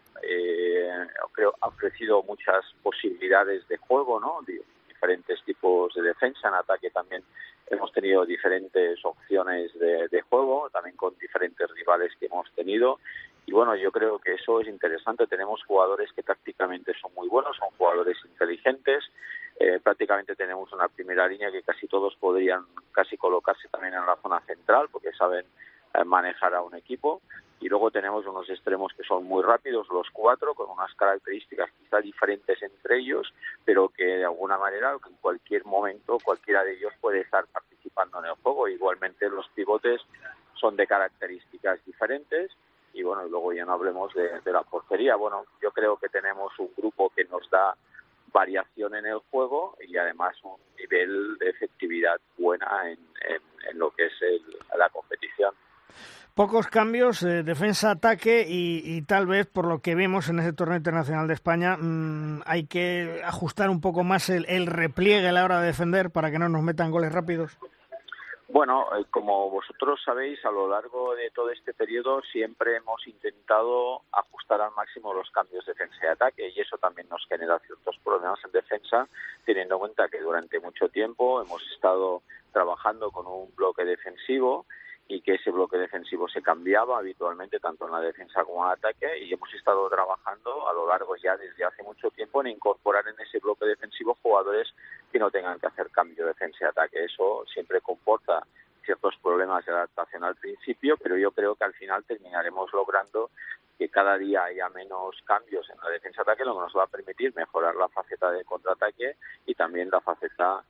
ha ofrecido muchas posibilidades de juego, ¿no? Diferentes tipos de defensa. En ataque también hemos tenido diferentes opciones de juego, también con diferentes rivales que hemos tenido. Y bueno, yo creo que eso es interesante. Tenemos jugadores que tácticamente son muy buenos, son jugadores inteligentes. Prácticamente tenemos una primera línea que casi todos podrían casi colocarse también en la zona central, porque saben manejar a un equipo, y luego tenemos unos extremos que son muy rápidos, los 4, con unas características quizá diferentes entre ellos, pero que de alguna manera en cualquier momento cualquiera de ellos puede estar participando en el juego. Igualmente los pivotes son de características diferentes, y bueno, luego ya no hablemos de la portería. Bueno, yo creo que tenemos un grupo que nos da variación en el juego y además un nivel de efectividad buena en lo que es la competición. Pocos cambios, defensa-ataque y tal vez, por lo que vemos en ese torneo internacional de España, hay que ajustar un poco más el repliegue a la hora de defender para que no nos metan goles rápidos. Bueno, como vosotros sabéis, a lo largo de todo este periodo siempre hemos intentado ajustar al máximo los cambios de defensa y ataque, y eso también nos genera ciertos problemas en defensa, teniendo en cuenta que durante mucho tiempo hemos estado trabajando con un bloque defensivo y que ese bloque defensivo se cambiaba habitualmente tanto en la defensa como en el ataque, y hemos estado trabajando a lo largo ya desde hace mucho tiempo en incorporar en ese bloque defensivo jugadores que no tengan que hacer cambio de defensa y ataque. Eso siempre comporta ciertos problemas de adaptación al principio, pero yo creo que al final terminaremos logrando que cada día haya menos cambios en la defensa y ataque, lo que nos va a permitir mejorar la faceta de contraataque y también la faceta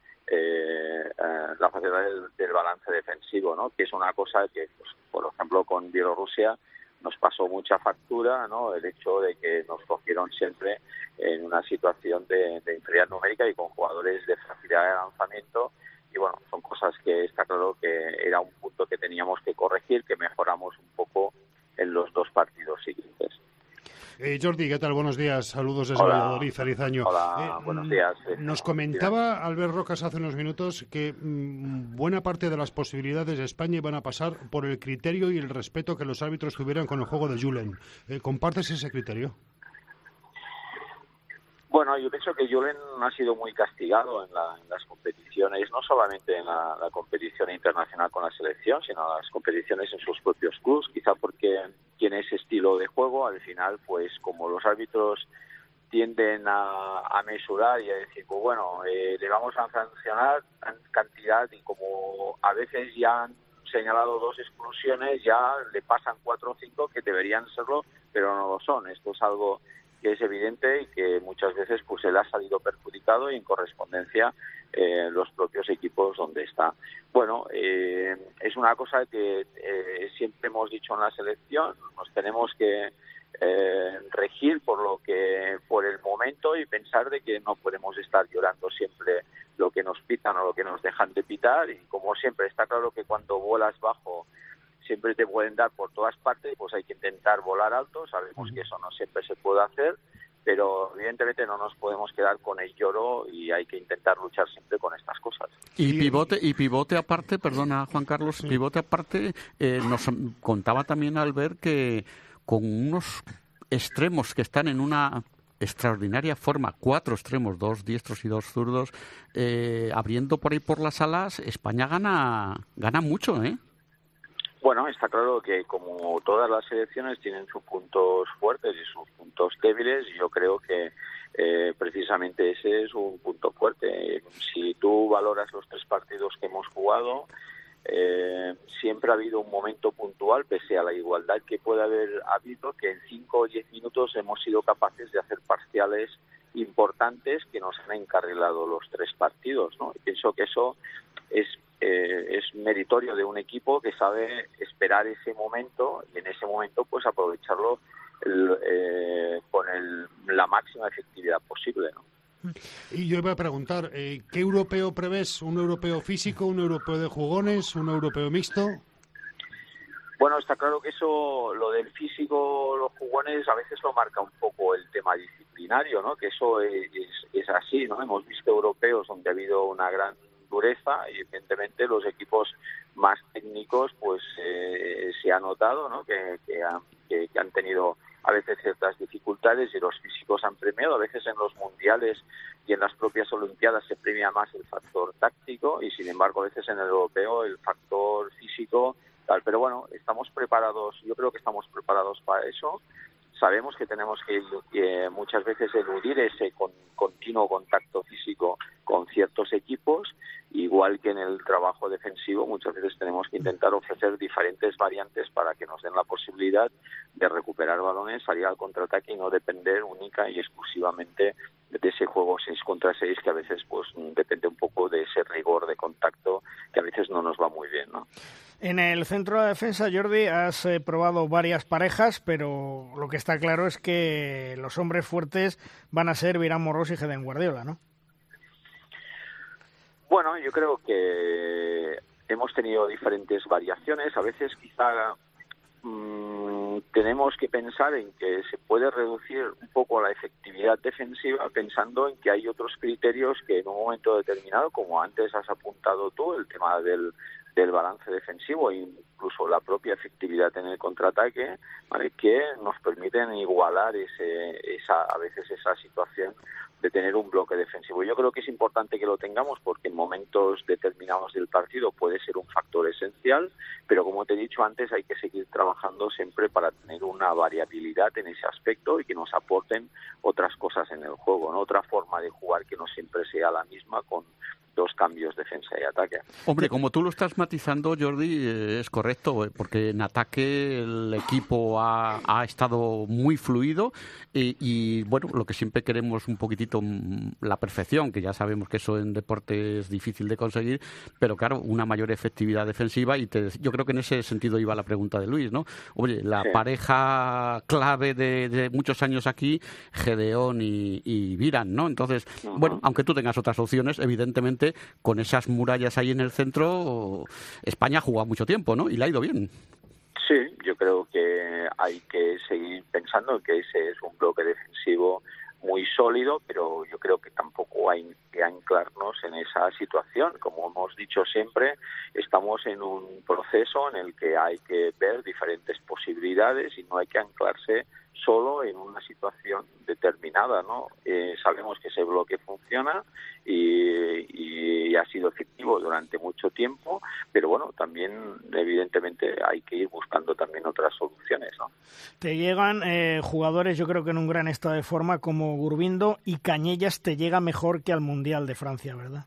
del balance defensivo, ¿no? Que es una cosa que, pues, por ejemplo, con Bielorrusia nos pasó mucha factura, ¿no? El hecho de que nos cogieron siempre en una situación de inferioridad numérica y con jugadores de facilidad de lanzamiento. Y bueno, son cosas que está claro que era un punto que teníamos que corregir, que mejoramos un poco en los 2 partidos siguientes. Jordi, ¿qué tal? Buenos días. Saludos desde Valladolid. Feliz año. Hola, buenos días. Nos comentaba Albert Rocas hace unos minutos que buena parte de las posibilidades de España iban a pasar por el criterio y el respeto que los árbitros tuvieran con el juego de Julen. ¿Compartes ese criterio? Bueno, yo pienso que Julen ha sido muy castigado en las competiciones, no solamente en la competición internacional con la selección, sino en las competiciones en sus propios clubs, quizá porque tiene ese estilo de juego. Al final, pues como los árbitros tienden a mesurar y a decir, pues bueno, le vamos a sancionar cantidad, y como a veces ya han señalado 2 exclusiones, ya le pasan 4 o 5 que deberían serlo, pero no lo son. Esto es algo que es evidente y que muchas veces pues él ha salido perjudicado, y en correspondencia los propios equipos donde está. Bueno, es una cosa que siempre hemos dicho en la selección, nos tenemos que regir por el momento y pensar de que no podemos estar llorando siempre lo que nos pitan o lo que nos dejan de pitar, y como siempre está claro que cuando vuelas bajo siempre te pueden dar por todas partes, pues hay que intentar volar alto. Sabemos que eso no siempre se puede hacer, pero evidentemente no nos podemos quedar con el lloro y hay que intentar luchar siempre con estas cosas. Y pivote aparte, perdona Juan Carlos, pivote aparte, nos contaba también Albert que con unos extremos que están en una extraordinaria forma, 4 extremos, 2 diestros y 2 zurdos, abriendo por ahí por las alas, España gana mucho, ¿eh? Bueno, está claro que como todas las selecciones tienen sus puntos fuertes y sus puntos débiles, y yo creo que precisamente ese es un punto fuerte. Si tú valoras los 3 partidos que hemos jugado, siempre ha habido un momento puntual, pese a la igualdad que puede haber habido, que en 5 o 10 minutos hemos sido capaces de hacer parciales importantes que nos han encarrilado los 3 partidos, ¿no? Y pienso que eso es meritorio de un equipo que sabe esperar ese momento y en ese momento pues aprovecharlo con la máxima efectividad posible, ¿no? Y yo iba a preguntar, ¿qué europeo prevés? ¿Un europeo físico, un europeo de jugones, un europeo mixto? Bueno, está claro que eso, lo del físico, los jugones, a veces lo marca un poco el tema disciplinario, ¿no? Que eso es así, ¿no? Hemos visto europeos donde ha habido una gran dureza y evidentemente los equipos más técnicos pues se ha notado, ¿no? que han tenido a veces ciertas dificultades y los físicos han premiado. A veces en los mundiales y en las propias olimpiadas se premia más el factor táctico y sin embargo a veces en el europeo el factor físico tal. Pero bueno, estamos preparados, yo creo que estamos preparados para eso. Sabemos que tenemos que muchas veces eludir ese continuo contacto físico con ciertos equipos, igual que en el trabajo defensivo muchas veces tenemos que intentar ofrecer diferentes variantes para que nos den la posibilidad de recuperar balones, salir al contraataque y no depender única y exclusivamente de ese juego 6 contra 6 que a veces pues depende un poco de ese rigor de contacto que a veces no nos va muy bien, ¿no? En el centro de defensa, Jordi, has probado varias parejas, pero lo que está claro es que los hombres fuertes van a ser Virán Morós y Geden Guardiola, ¿no? Bueno, yo creo que hemos tenido diferentes variaciones. A veces quizá tenemos que pensar en que se puede reducir un poco la efectividad defensiva pensando en que hay otros criterios que en un momento determinado, como antes has apuntado tú, el tema del balance defensivo e incluso la propia efectividad en el contraataque, ¿vale? Que nos permiten igualar a veces esa situación de tener un bloque defensivo. Yo creo que es importante que lo tengamos porque en momentos determinados del partido puede ser un factor esencial, pero como te he dicho antes hay que seguir trabajando siempre para tener una variabilidad en ese aspecto y que nos aporten otras cosas en el juego, ¿no? Otra forma de jugar que no siempre sea la misma con dos cambios, defensa y ataque. Hombre, como tú lo estás matizando, Jordi, es correcto, porque en ataque el equipo ha estado muy fluido y, bueno, lo que siempre queremos un poquitito la perfección, que ya sabemos que eso en deporte es difícil de conseguir, pero claro, una mayor efectividad defensiva y yo creo que en ese sentido iba la pregunta de Luis, ¿no? Oye, la pareja clave de muchos años aquí, Gedeón y Viran, ¿no? Entonces, bueno, aunque tú tengas otras opciones, evidentemente con esas murallas ahí en el centro, España ha jugado mucho tiempo, ¿no? Y le ha ido bien. Sí, yo creo que hay que seguir pensando que ese es un bloque defensivo muy sólido, pero yo creo que tampoco hay que anclarnos en esa situación. Como hemos dicho siempre, estamos en un proceso en el que hay que ver diferentes posibilidades y no hay que anclarse solo en una situación determinada, ¿no? Sabemos que ese bloque funciona y ha sido efectivo durante mucho tiempo, pero bueno, también evidentemente hay que ir buscando también otras soluciones, ¿no? Te llegan jugadores, yo creo que en un gran estado de forma, como Gurbindo, y Cañellas te llega mejor que al Mundial de Francia, ¿verdad?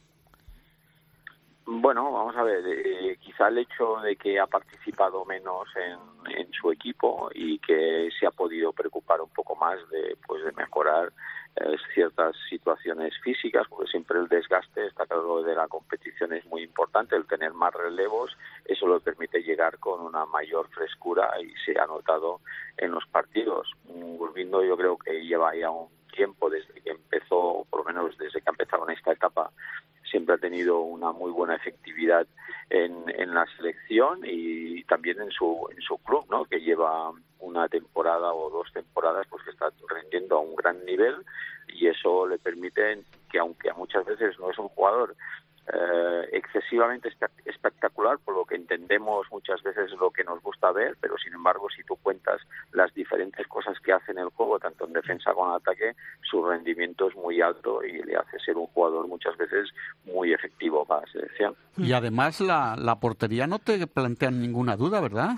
Bueno, vamos a ver, quizá el hecho de que ha participado menos en su equipo y que se ha podido preocupar un poco más de mejorar ciertas situaciones físicas, porque siempre el desgaste, está claro, de la competición es muy importante, el tener más relevos, eso le permite llegar con una mayor frescura y se ha notado en los partidos. Gurbindo yo creo que lleva ya un tiempo desde que empezó, por lo menos desde que ha empezado en esta etapa, siempre ha tenido una muy buena efectividad en la selección y también en su club, ¿no? Que lleva una temporada o dos temporadas pues que está rindiendo a un gran nivel y eso le permite que, aunque muchas veces no es un jugador excesivamente espectacular, por lo que entendemos muchas veces lo que nos gusta ver, pero sin embargo si tú cuentas las diferentes cosas que hace en el juego, tanto en defensa como en ataque, su rendimiento es muy alto y le hace ser un jugador muchas veces muy efectivo para la selección. Y además la portería no te plantean ninguna duda, ¿verdad?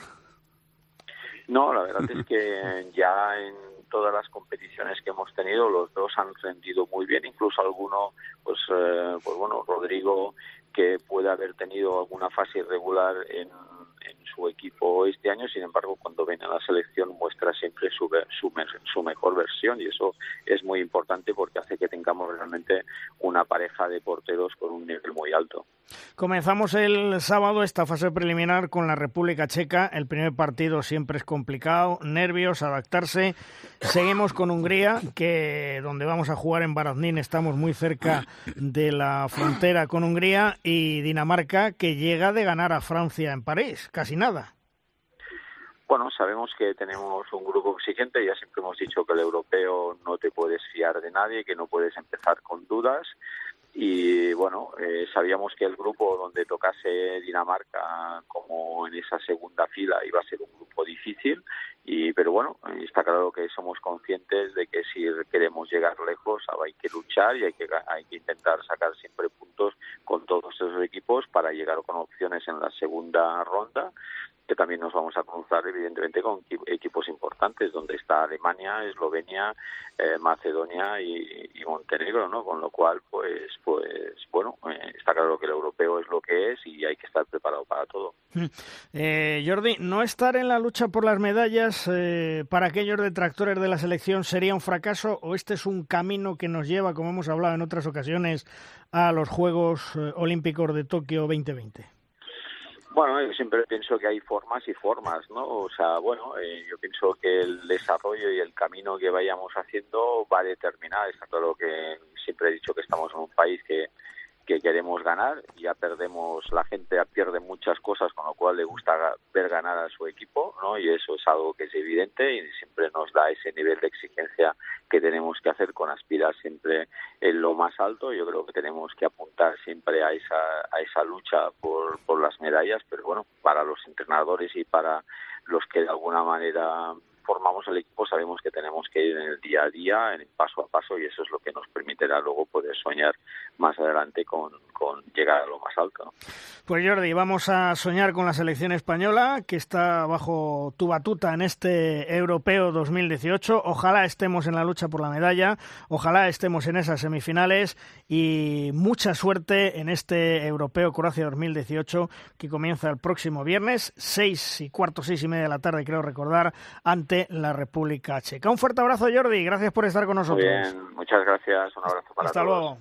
No, la verdad es que ya en todas las competiciones que hemos tenido los dos han rendido muy bien, incluso alguno, pues bueno, Rodrigo, que puede haber tenido alguna fase irregular en su equipo este año, sin embargo cuando viene a la selección muestra siempre su mejor versión y eso es muy importante porque hace que tengamos realmente una pareja de porteros con un nivel muy alto. Comenzamos el sábado esta fase preliminar con la República Checa. El primer partido siempre es complicado, nervios, adaptarse. Seguimos con Hungría, que donde vamos a jugar en Varadín, estamos muy cerca de la frontera con Hungría, y Dinamarca, que llega de ganar a Francia en París, casi nada. Bueno, sabemos que tenemos un grupo exigente, ya siempre hemos dicho que el europeo no te puedes fiar de nadie, que no puedes empezar con dudas. Y bueno, sabíamos que el grupo donde tocase Dinamarca como en esa segunda fila iba a ser un grupo difícil, pero bueno, está claro que somos conscientes de que si queremos llegar lejos hay que luchar y hay que intentar sacar siempre puntos con todos esos equipos para llegar con opciones en la segunda ronda, que también nos vamos a cruzar evidentemente con equipos importantes donde está Alemania, Eslovenia, Macedonia y Montenegro, ¿no? Con lo cual pues bueno, está claro que el europeo es lo que es y hay que estar preparado para todo. Jordi, no estar en la lucha por las medallas para aquellos detractores de la selección sería un fracaso, o este es un camino que nos lleva, como hemos hablado en otras ocasiones, a los Juegos Olímpicos de Tokio 2020? Bueno, yo siempre pienso que hay formas y formas, ¿no? O sea, bueno, yo pienso que el desarrollo y el camino que vayamos haciendo va a determinar. Está claro que siempre he dicho que estamos en un país que queremos ganar, ya perdemos, la gente pierde muchas cosas, con lo cual le gusta ver ganar a su equipo, ¿no? Y eso es algo que es evidente y siempre nos da ese nivel de exigencia que tenemos que hacer con aspirar siempre en lo más alto. Yo creo que tenemos que apuntar siempre a esa lucha por las medallas, pero bueno, para los entrenadores y para los que de alguna manera formamos el equipo sabemos que tenemos que ir en el día a día, en el paso a paso, y eso es lo que nos permitirá luego poder soñar más adelante con llegar a lo más alto. Pues Jordi, vamos a soñar con la selección española, que está bajo tu batuta en este Europeo 2018. Ojalá estemos en la lucha por la medalla, ojalá estemos en esas semifinales, y mucha suerte en este Europeo Croacia 2018, que comienza el próximo viernes, 6:15 de la tarde, creo recordar, ante la República Checa. Un fuerte abrazo, Jordi, gracias por estar con nosotros. Muy bien, muchas gracias, un abrazo para Hasta todos. luego.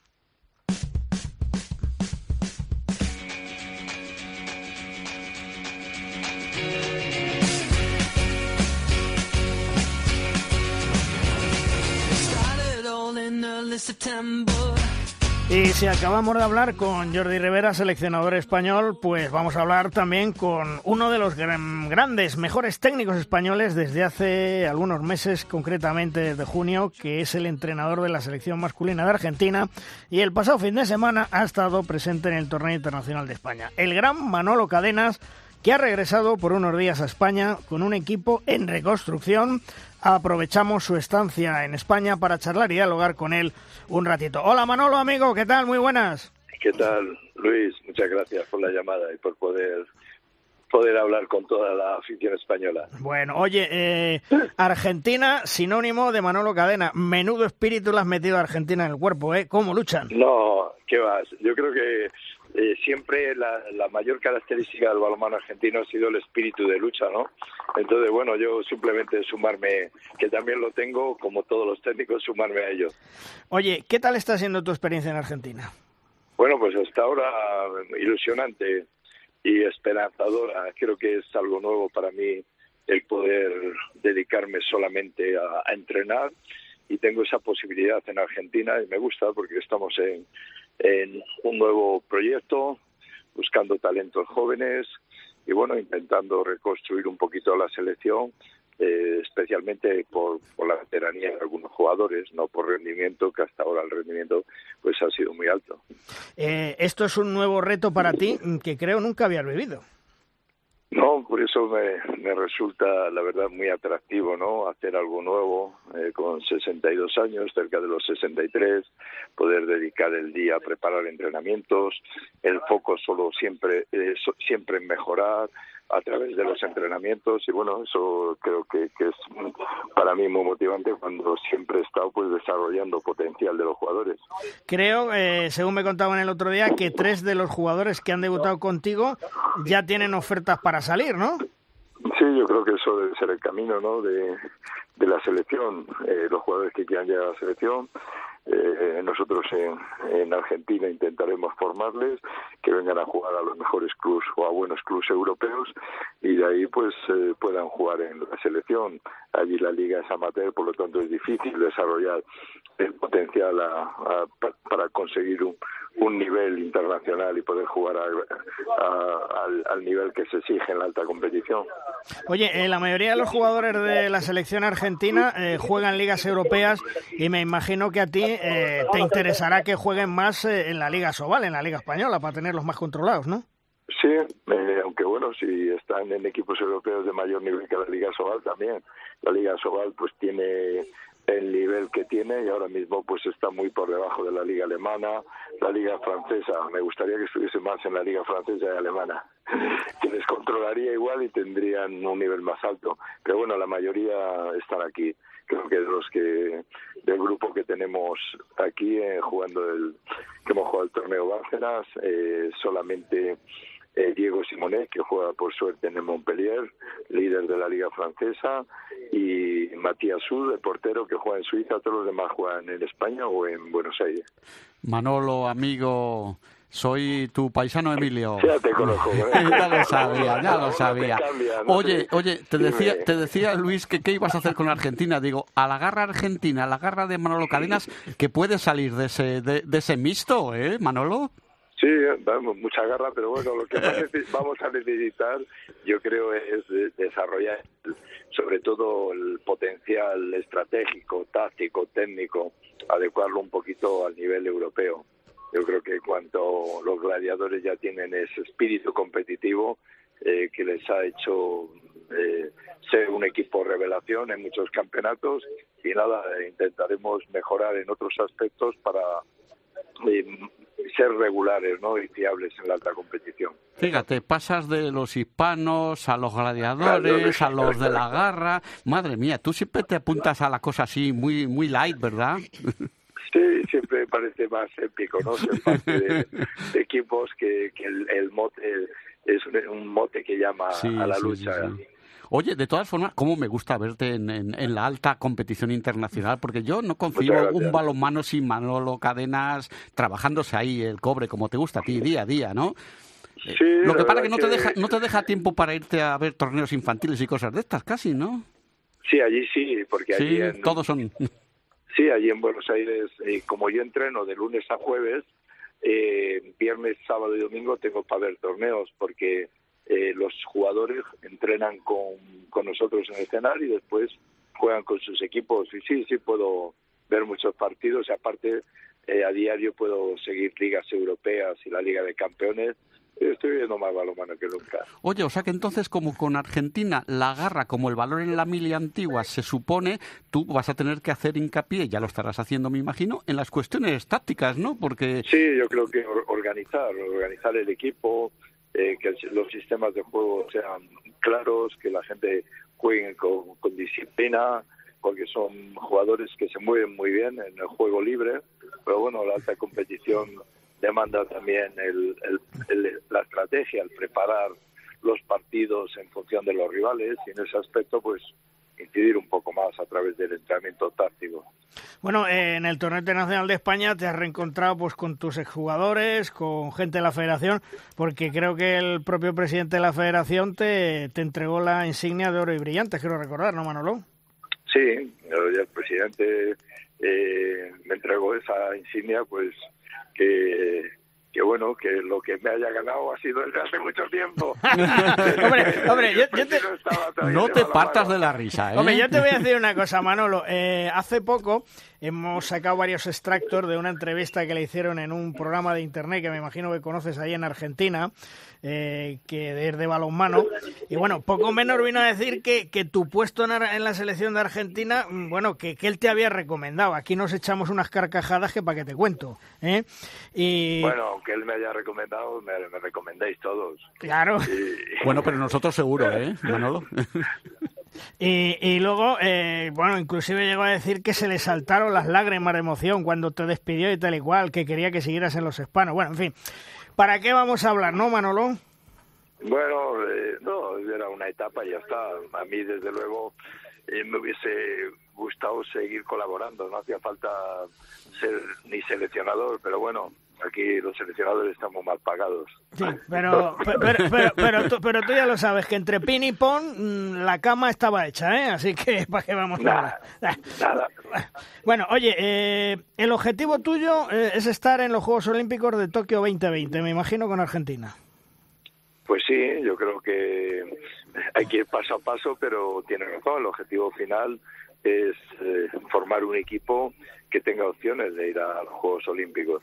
Y si acabamos de hablar con Jordi Rivera, seleccionador español, pues vamos a hablar también con uno de los grandes, mejores técnicos españoles desde hace algunos meses, concretamente desde junio, que es el entrenador de la selección masculina de Argentina, y el pasado fin de semana ha estado presente en el Torneo Internacional de España. El gran Manolo Cadenas, que ha regresado por unos días a España con un equipo en reconstrucción. Aprovechamos su estancia en España para charlar y dialogar con él un ratito. Hola Manolo, amigo, ¿qué tal? Muy buenas. ¿Qué tal, Luis? Muchas gracias por la llamada y por poder hablar con toda la afición española. Bueno, oye, Argentina, sinónimo de Manolo Cadena. Menudo espíritu le has metido a Argentina en el cuerpo, ¿eh? ¿Cómo luchan? No, ¿qué vas? Yo creo que siempre la mayor característica del balonmano argentino ha sido el espíritu de lucha, ¿no? Entonces, bueno, yo simplemente sumarme, que también lo tengo, como todos los técnicos, sumarme a ello. Oye, ¿qué tal está siendo tu experiencia en Argentina? Bueno, pues hasta ahora ilusionante y esperanzadora. Creo que es algo nuevo para mí el poder dedicarme solamente a entrenar, y tengo esa posibilidad en Argentina y me gusta porque estamos en un nuevo proyecto, buscando talentos jóvenes y bueno, intentando reconstruir un poquito la selección, especialmente por la veteranía de algunos jugadores, no por rendimiento, que hasta ahora el rendimiento pues ha sido muy alto. Esto es un nuevo reto para ti que creo nunca habías vivido. No, por eso me resulta, la verdad, muy atractivo, ¿no? Hacer algo nuevo, con 62 años, cerca de los 63, poder dedicar el día a preparar entrenamientos, el foco solo siempre en mejorar a través de los entrenamientos, y bueno, eso creo que es para mí muy motivante cuando siempre he estado pues desarrollando potencial de los jugadores. Creo, según me contaban el otro día, que 3 de los jugadores que han debutado contigo ya tienen ofertas para salir, ¿no? Sí, yo creo que eso debe ser el camino, ¿no? de la selección, los jugadores que quieran llegar a la selección. Nosotros en Argentina intentaremos formarles, que vengan a jugar a los mejores clubes o a buenos clubes europeos, y de ahí pues puedan jugar en la selección. Allí la liga es amateur, por lo tanto es difícil desarrollar el potencial para conseguir un nivel internacional y poder jugar al nivel que se exige en la alta competición. Oye, la mayoría de los jugadores de la selección argentina juegan ligas europeas, y me imagino que a ti te interesará que jueguen más en la Liga Sobal, en la Liga Española, para tenerlos más controlados, ¿no? Sí, aunque bueno, si están en equipos europeos de mayor nivel que la Liga Sobal también. La Liga Sobal pues tiene el nivel que tiene y ahora mismo pues está muy por debajo de la Liga Alemana, la Liga Francesa. Me gustaría que estuviese más en la Liga Francesa y Alemana, que les controlaría igual y tendrían un nivel más alto. Pero bueno, la mayoría están aquí. Creo que del grupo que tenemos aquí que hemos jugado el torneo Bárcenas, solamente Diego Simonet, que juega por suerte en el Montpellier, líder de la Liga Francesa, y Matías Sud, el portero, que juega en Suiza. Todos los demás juegan en España o en Buenos Aires. Manolo, amigo, soy tu paisano Emilio. Ya te conozco. Ya lo sabía. Oye, te decía Luis que qué ibas a hacer con Argentina. Digo, a la garra argentina, a la garra de Manolo Cadenas, que puede salir de ese mixto, ¿eh, Manolo? Sí, vamos, mucha garra, pero bueno, lo que vamos a necesitar, yo creo, es desarrollar sobre todo el potencial estratégico, táctico, técnico, adecuarlo un poquito al nivel europeo. Yo creo que cuanto los gladiadores ya tienen ese espíritu competitivo que les ha hecho ser un equipo revelación en muchos campeonatos y nada, intentaremos mejorar en otros aspectos para ser regulares, ¿no? Y fiables en la alta competición. Fíjate, pasas de los hispanos a los gladiadores, a los de la garra. Madre mía, tú siempre te apuntas a la cosa así muy light, ¿verdad? Sí, siempre parece más épico, ¿no? Ser parte de equipos que el mote es un mote que llama a la lucha. Sí. Oye, de todas formas, ¿cómo me gusta verte en la alta competición internacional? Porque yo no concibo un balonmano sin Manolo Cadenas trabajándose ahí el cobre como te gusta a ti día a día, ¿no? Sí, lo que pasa es que no te deja tiempo para irte a ver torneos infantiles y cosas de estas, casi, ¿no? Sí, allí sí, porque allí todos son... Sí, allí en Buenos Aires, como yo entreno de lunes a jueves, viernes, sábado y domingo tengo para ver torneos, porque los jugadores entrenan con nosotros en el escenario y después juegan con sus equipos. Y sí puedo ver muchos partidos. Y aparte, a diario puedo seguir ligas europeas y la Liga de Campeones. Estoy viendo más balonmano que nunca. Oye, o sea que entonces, como con Argentina, la garra, como el valor en la mili antigua se supone, tú vas a tener que hacer hincapié, ya lo estarás haciendo, me imagino, en las cuestiones tácticas, ¿no? Porque... Sí, yo creo que organizar el equipo, que los sistemas de juego sean claros, que la gente juegue con disciplina, porque son jugadores que se mueven muy bien en el juego libre, pero bueno, la alta competición demanda también la estrategia, el preparar los partidos en función de los rivales, y en ese aspecto pues incidir un poco más a través del entrenamiento táctico. Bueno, en el Torneo Internacional de España te has reencontrado pues con tus exjugadores, con gente de la federación, porque creo que el propio presidente de la federación te entregó la insignia de oro y brillantes, quiero recordar, ¿no, Manolo? Sí, el presidente me entregó esa insignia, pues que bueno, que lo que me haya ganado ha sido desde hace mucho tiempo. hombre, no te partas de la risa, ¿eh? Hombre, yo te voy a decir una cosa, Manolo. Hace poco hemos sacado varios extractos de una entrevista que le hicieron en un programa de internet que me imagino que conoces ahí en Argentina, que es de balonmano. Y bueno, poco menos vino a decir que tu puesto en la selección de Argentina, bueno, que él te había recomendado. Aquí nos echamos unas carcajadas que para qué te cuento, ¿eh? Y... Bueno, aunque él me haya recomendado, me recomendáis todos. Claro. Bueno, pero nosotros seguro, ¿eh, Manolo? Y luego, bueno, inclusive llegó a decir que se le saltaron las lágrimas de emoción cuando te despidió y tal y cual, que quería que siguieras en los hispanos. Bueno, en fin, ¿para qué vamos a hablar, no, Manolo? Bueno, no, era una etapa y ya está. A mí, desde luego, me hubiese gustado seguir colaborando. No hacía falta ser ni seleccionador, pero bueno, aquí los seleccionadores estamos mal pagados. Sí, pero tú ya lo sabes, que entre pin y pon la cama estaba hecha, ¿eh? Así que ¿para qué vamos a hablar? Nada. Bueno, oye, el objetivo tuyo es estar en los Juegos Olímpicos de Tokio 2020, me imagino, con Argentina. Pues sí, yo creo que hay que ir paso a paso, pero tiene razón, el objetivo final es formar un equipo que tenga opciones de ir a los Juegos Olímpicos.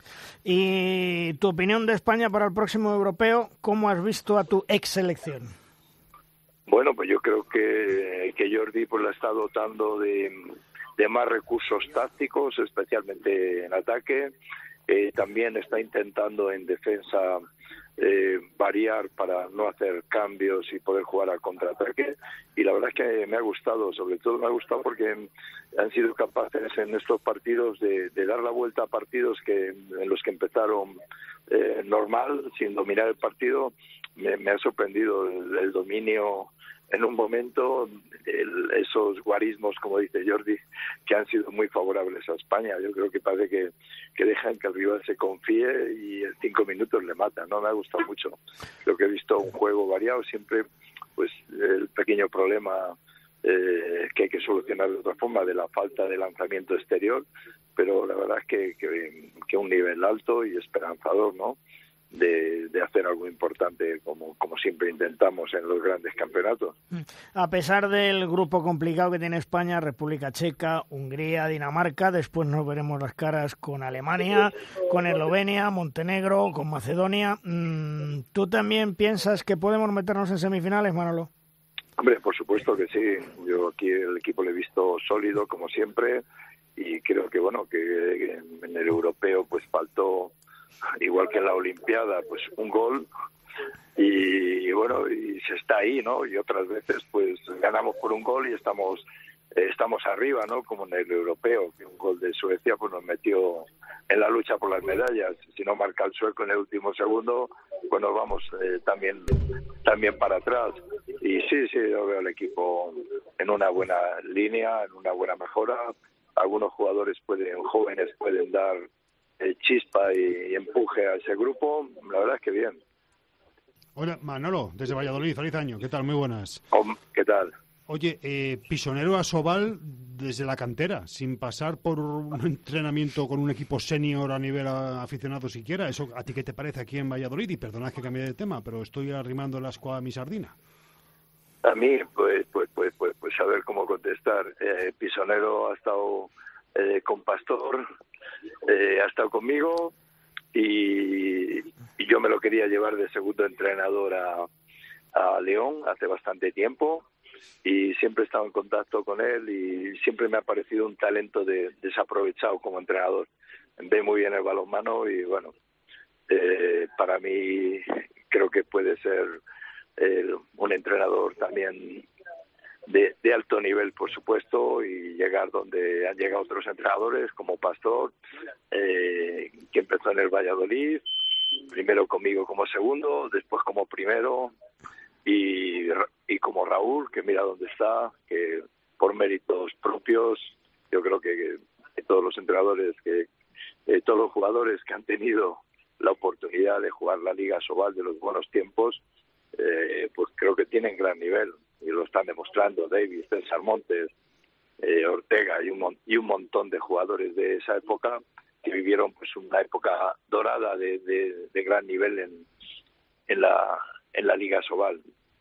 ¿Y tu opinión de España para el próximo europeo? ¿Cómo has visto a tu ex selección? Bueno, pues yo creo que Jordi pues la está dotando de más recursos tácticos, especialmente en ataque. También está intentando en defensa variar para no hacer cambios y poder jugar al contraataque, y la verdad es que me ha gustado, sobre todo me ha gustado porque han sido capaces en estos partidos de dar la vuelta a partidos en los que empezaron normal, sin dominar el partido. Me ha sorprendido el dominio en un momento, esos guarismos, como dice Jordi, que han sido muy favorables a España. Yo creo que parece que dejan que el rival se confíe y en 5 minutos le matan, ¿no? Me ha gustado mucho. Creo que he visto un juego variado, siempre pues el pequeño problema que hay que solucionar de otra forma, de la falta de lanzamiento exterior, pero la verdad es que un nivel alto y esperanzador, ¿no? De hacer algo importante como siempre intentamos en los grandes campeonatos. A pesar del grupo complicado que tiene España, República Checa, Hungría, Dinamarca, después nos veremos las caras con Alemania, con Eslovenia, Montenegro, con Macedonia. ¿Tú también piensas que podemos meternos en semifinales, Manolo? Hombre, por supuesto que sí. Yo aquí el equipo lo he visto sólido, como siempre, y creo que, bueno, que en el europeo pues faltó, igual que en la Olimpiada, pues un gol. Y bueno, y se está ahí, ¿no? Y otras veces pues ganamos por un gol y estamos arriba, ¿no? Como en el europeo, que un gol de Suecia pues nos metió en la lucha por las medallas. Si no marca el sueco en el último segundo, pues nos vamos también para atrás. Y sí, yo veo al equipo en una buena línea, en una buena mejora. Algunos jugadores jóvenes pueden dar chispa y empuje a ese grupo. La verdad es que bien. Hola, Manolo, desde Valladolid, feliz año. ¿Qué tal? Muy buenas. ¿Qué tal? Oye, Pisonero Asobal desde la cantera, sin pasar por un entrenamiento con un equipo senior a nivel aficionado siquiera. ¿Eso a ti qué te parece aquí en Valladolid? Y perdonad que cambie de tema, pero estoy arrimando el ascua a mi sardina. A mí, pues a ver cómo contestar. Pisonero ha estado con Pastor, ha estado conmigo y yo me lo quería llevar de segundo entrenador a León hace bastante tiempo y siempre he estado en contacto con él y siempre me ha parecido un talento desaprovechado como entrenador. Ve muy bien el balonmano y bueno, para mí creo que puede ser un entrenador también de alto nivel, por supuesto, y llegar donde han llegado otros entrenadores como Pastor, que empezó en el Valladolid, primero conmigo como segundo, después como primero, y como Raúl, que mira dónde está, que por méritos propios, yo creo que todos los entrenadores, todos los jugadores que han tenido la oportunidad de jugar la Liga Asobal de los buenos tiempos, pues creo que tienen gran nivel y lo están demostrando. Davis, César Montes, Ortega y un montón de jugadores de esa época que vivieron pues una época dorada de gran nivel en la Liga Asobal.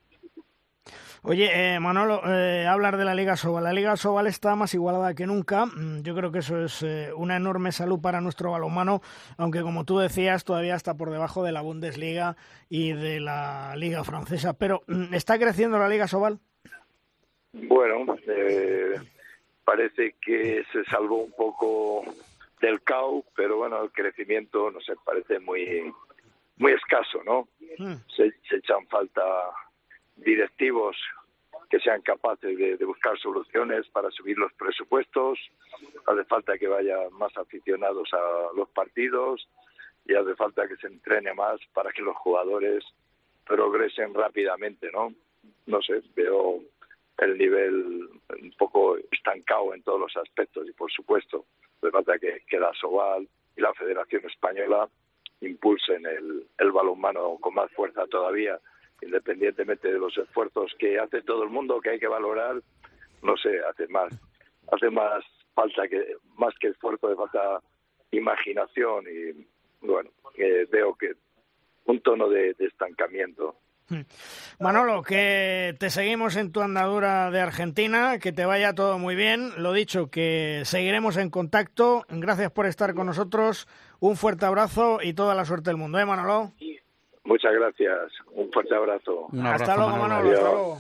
Oye, Manolo, hablar de la Liga Asobal. La Liga Asobal está más igualada que nunca. Yo creo que eso es una enorme salud para nuestro balonmano, aunque como tú decías, todavía está por debajo de la Bundesliga y de la Liga Francesa. Pero, ¿está creciendo la Liga Asobal? Bueno, parece que se salvó un poco del caos, pero bueno, el crecimiento, no sé, parece muy escaso, ¿no? Se echan falta directivos que sean capaces de buscar soluciones para subir los presupuestos, hace falta que vayan más aficionados a los partidos y hace falta que se entrene más para que los jugadores progresen rápidamente, ¿no? No sé, veo el nivel un poco estancado en todos los aspectos y por supuesto hace falta que la Asobal y la Federación Española impulsen el balonmano con más fuerza todavía, independientemente de los esfuerzos que hace todo el mundo, que hay que valorar. No sé, hace más falta más que esfuerzo, de falta imaginación y bueno, veo que un tono de estancamiento. Manolo, que te seguimos en tu andadura de Argentina, que te vaya todo muy bien. Lo dicho, que seguiremos en contacto. Gracias por estar con nosotros. Un fuerte abrazo y toda la suerte del mundo, ¿eh, Manolo? Muchas gracias. Un fuerte abrazo. Un abrazo, hasta luego, Manolo. Hasta luego.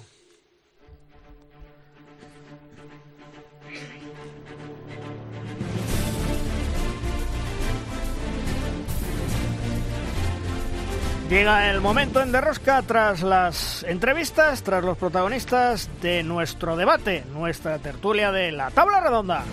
Llega el momento en Derrosca tras las entrevistas, tras los protagonistas de nuestro debate, nuestra tertulia de la Tabla Redonda.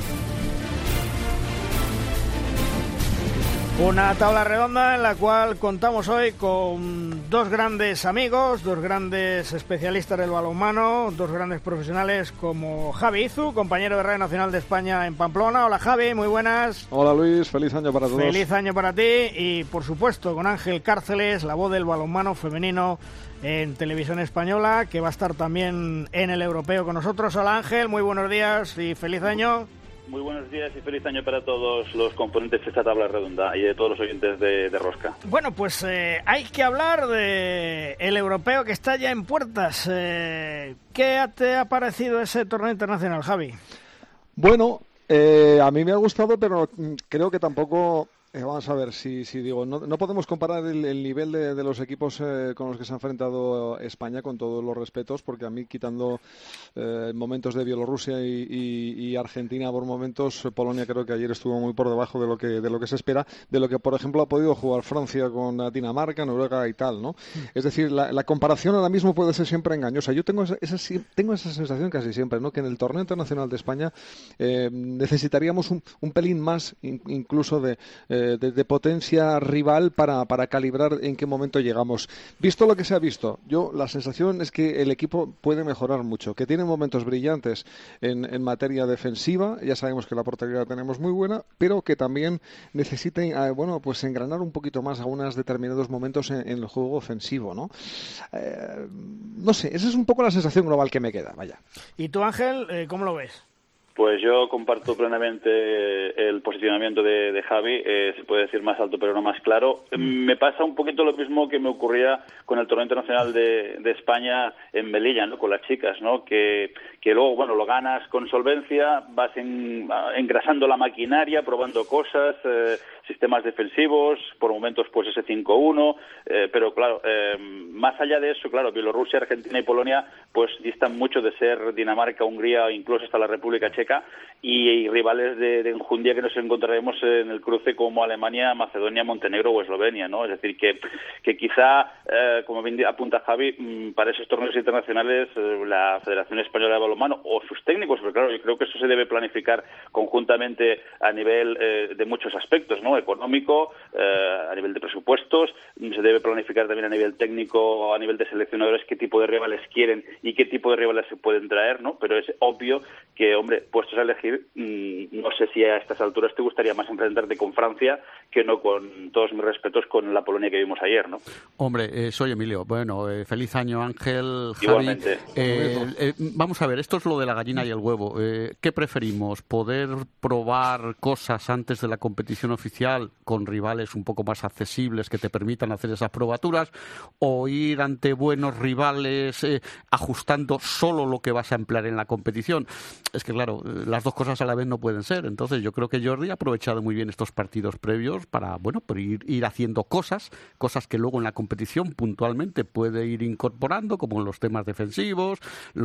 Una tabla redonda en la cual contamos hoy con dos grandes amigos, dos grandes especialistas del balonmano, dos grandes profesionales como Javi Izu, compañero de Radio Nacional de España en Pamplona. Hola Javi, muy buenas. Hola Luis, feliz año para todos. Feliz año para ti y por supuesto con Ángel Cárceles, la voz del balonmano femenino en Televisión Española, que va a estar también en el Europeo con nosotros. Hola Ángel, muy buenos días y feliz año. Muy buenos días y feliz año para todos los componentes de esta tabla redonda y de todos los oyentes de Rosca. Bueno, pues hay que hablar de el europeo que está ya en puertas. ¿Qué te ha parecido ese torneo internacional, Javi? Bueno, a mí me ha gustado, pero creo que tampoco Vamos a ver, si digo, no podemos comparar el nivel de los equipos con los que se ha enfrentado España, con todos los respetos, porque a mí, quitando momentos de Bielorrusia y Argentina por momentos, Polonia creo que ayer estuvo muy por debajo de lo que se espera, de lo que, por ejemplo, ha podido jugar Francia con Dinamarca, Noruega y tal, ¿no? Es decir, la comparación ahora mismo puede ser siempre engañosa. Yo tengo esa sensación casi siempre, ¿no? Que en el torneo internacional de España necesitaríamos un pelín más, incluso de potencia rival para calibrar en qué momento llegamos. Visto lo que se ha visto, la sensación es que el equipo puede mejorar mucho, que tiene momentos brillantes en materia defensiva, ya sabemos que la portería la tenemos muy buena, pero que también necesita pues engranar un poquito más algunos determinados momentos en el juego ofensivo, ¿no? No sé, esa es un poco la sensación global que me queda, vaya. ¿Y tú, Ángel, cómo lo ves? Pues yo comparto plenamente el posicionamiento de Javi, se puede decir más alto pero no más claro. Me pasa un poquito lo mismo que me ocurría con el torneo internacional de España en Melilla, ¿no? Con las chicas, ¿no? Que luego, bueno, lo ganas con solvencia, vas engrasando la maquinaria, probando cosas, sistemas defensivos, por momentos pues ese 5-1, pero claro, más allá de eso, claro, Bielorrusia, Argentina y Polonia pues distan mucho de ser Dinamarca, Hungría o incluso hasta la República Checa, y rivales de enjundia que nos encontraremos en el cruce como Alemania, Macedonia, Montenegro o Eslovenia, ¿no? Es decir, que quizá, como bien apunta Javi, para esos torneos internacionales la Federación Española de Balonmano o sus técnicos, pero claro, yo creo que eso se debe planificar conjuntamente a nivel de muchos aspectos, ¿no? Económico, a nivel de presupuestos, se debe planificar también a nivel técnico, a nivel de seleccionadores, qué tipo de rivales quieren y qué tipo de rivales se pueden traer, ¿no? Pero es obvio que, hombre, puestos a elegir, no sé si a estas alturas te gustaría más enfrentarte con Francia que no, con todos mis respetos, con la Polonia que vimos ayer, ¿no? Hombre, soy Emilio. Bueno, feliz año, Ángel, Javi. Igualmente. Vamos a ver, esto es lo de la gallina y el huevo. ¿Qué preferimos? ¿Poder probar cosas antes de la competición oficial con rivales un poco más accesibles que te permitan hacer esas probaturas, o ir ante buenos rivales ajustando solo lo que vas a emplear en la competición? Es que, claro, las dos cosas a la vez no pueden ser. Entonces yo creo que Jordi ha aprovechado muy bien estos partidos previos para, bueno, por ir haciendo cosas que luego en la competición puntualmente puede ir incorporando, como los temas defensivos,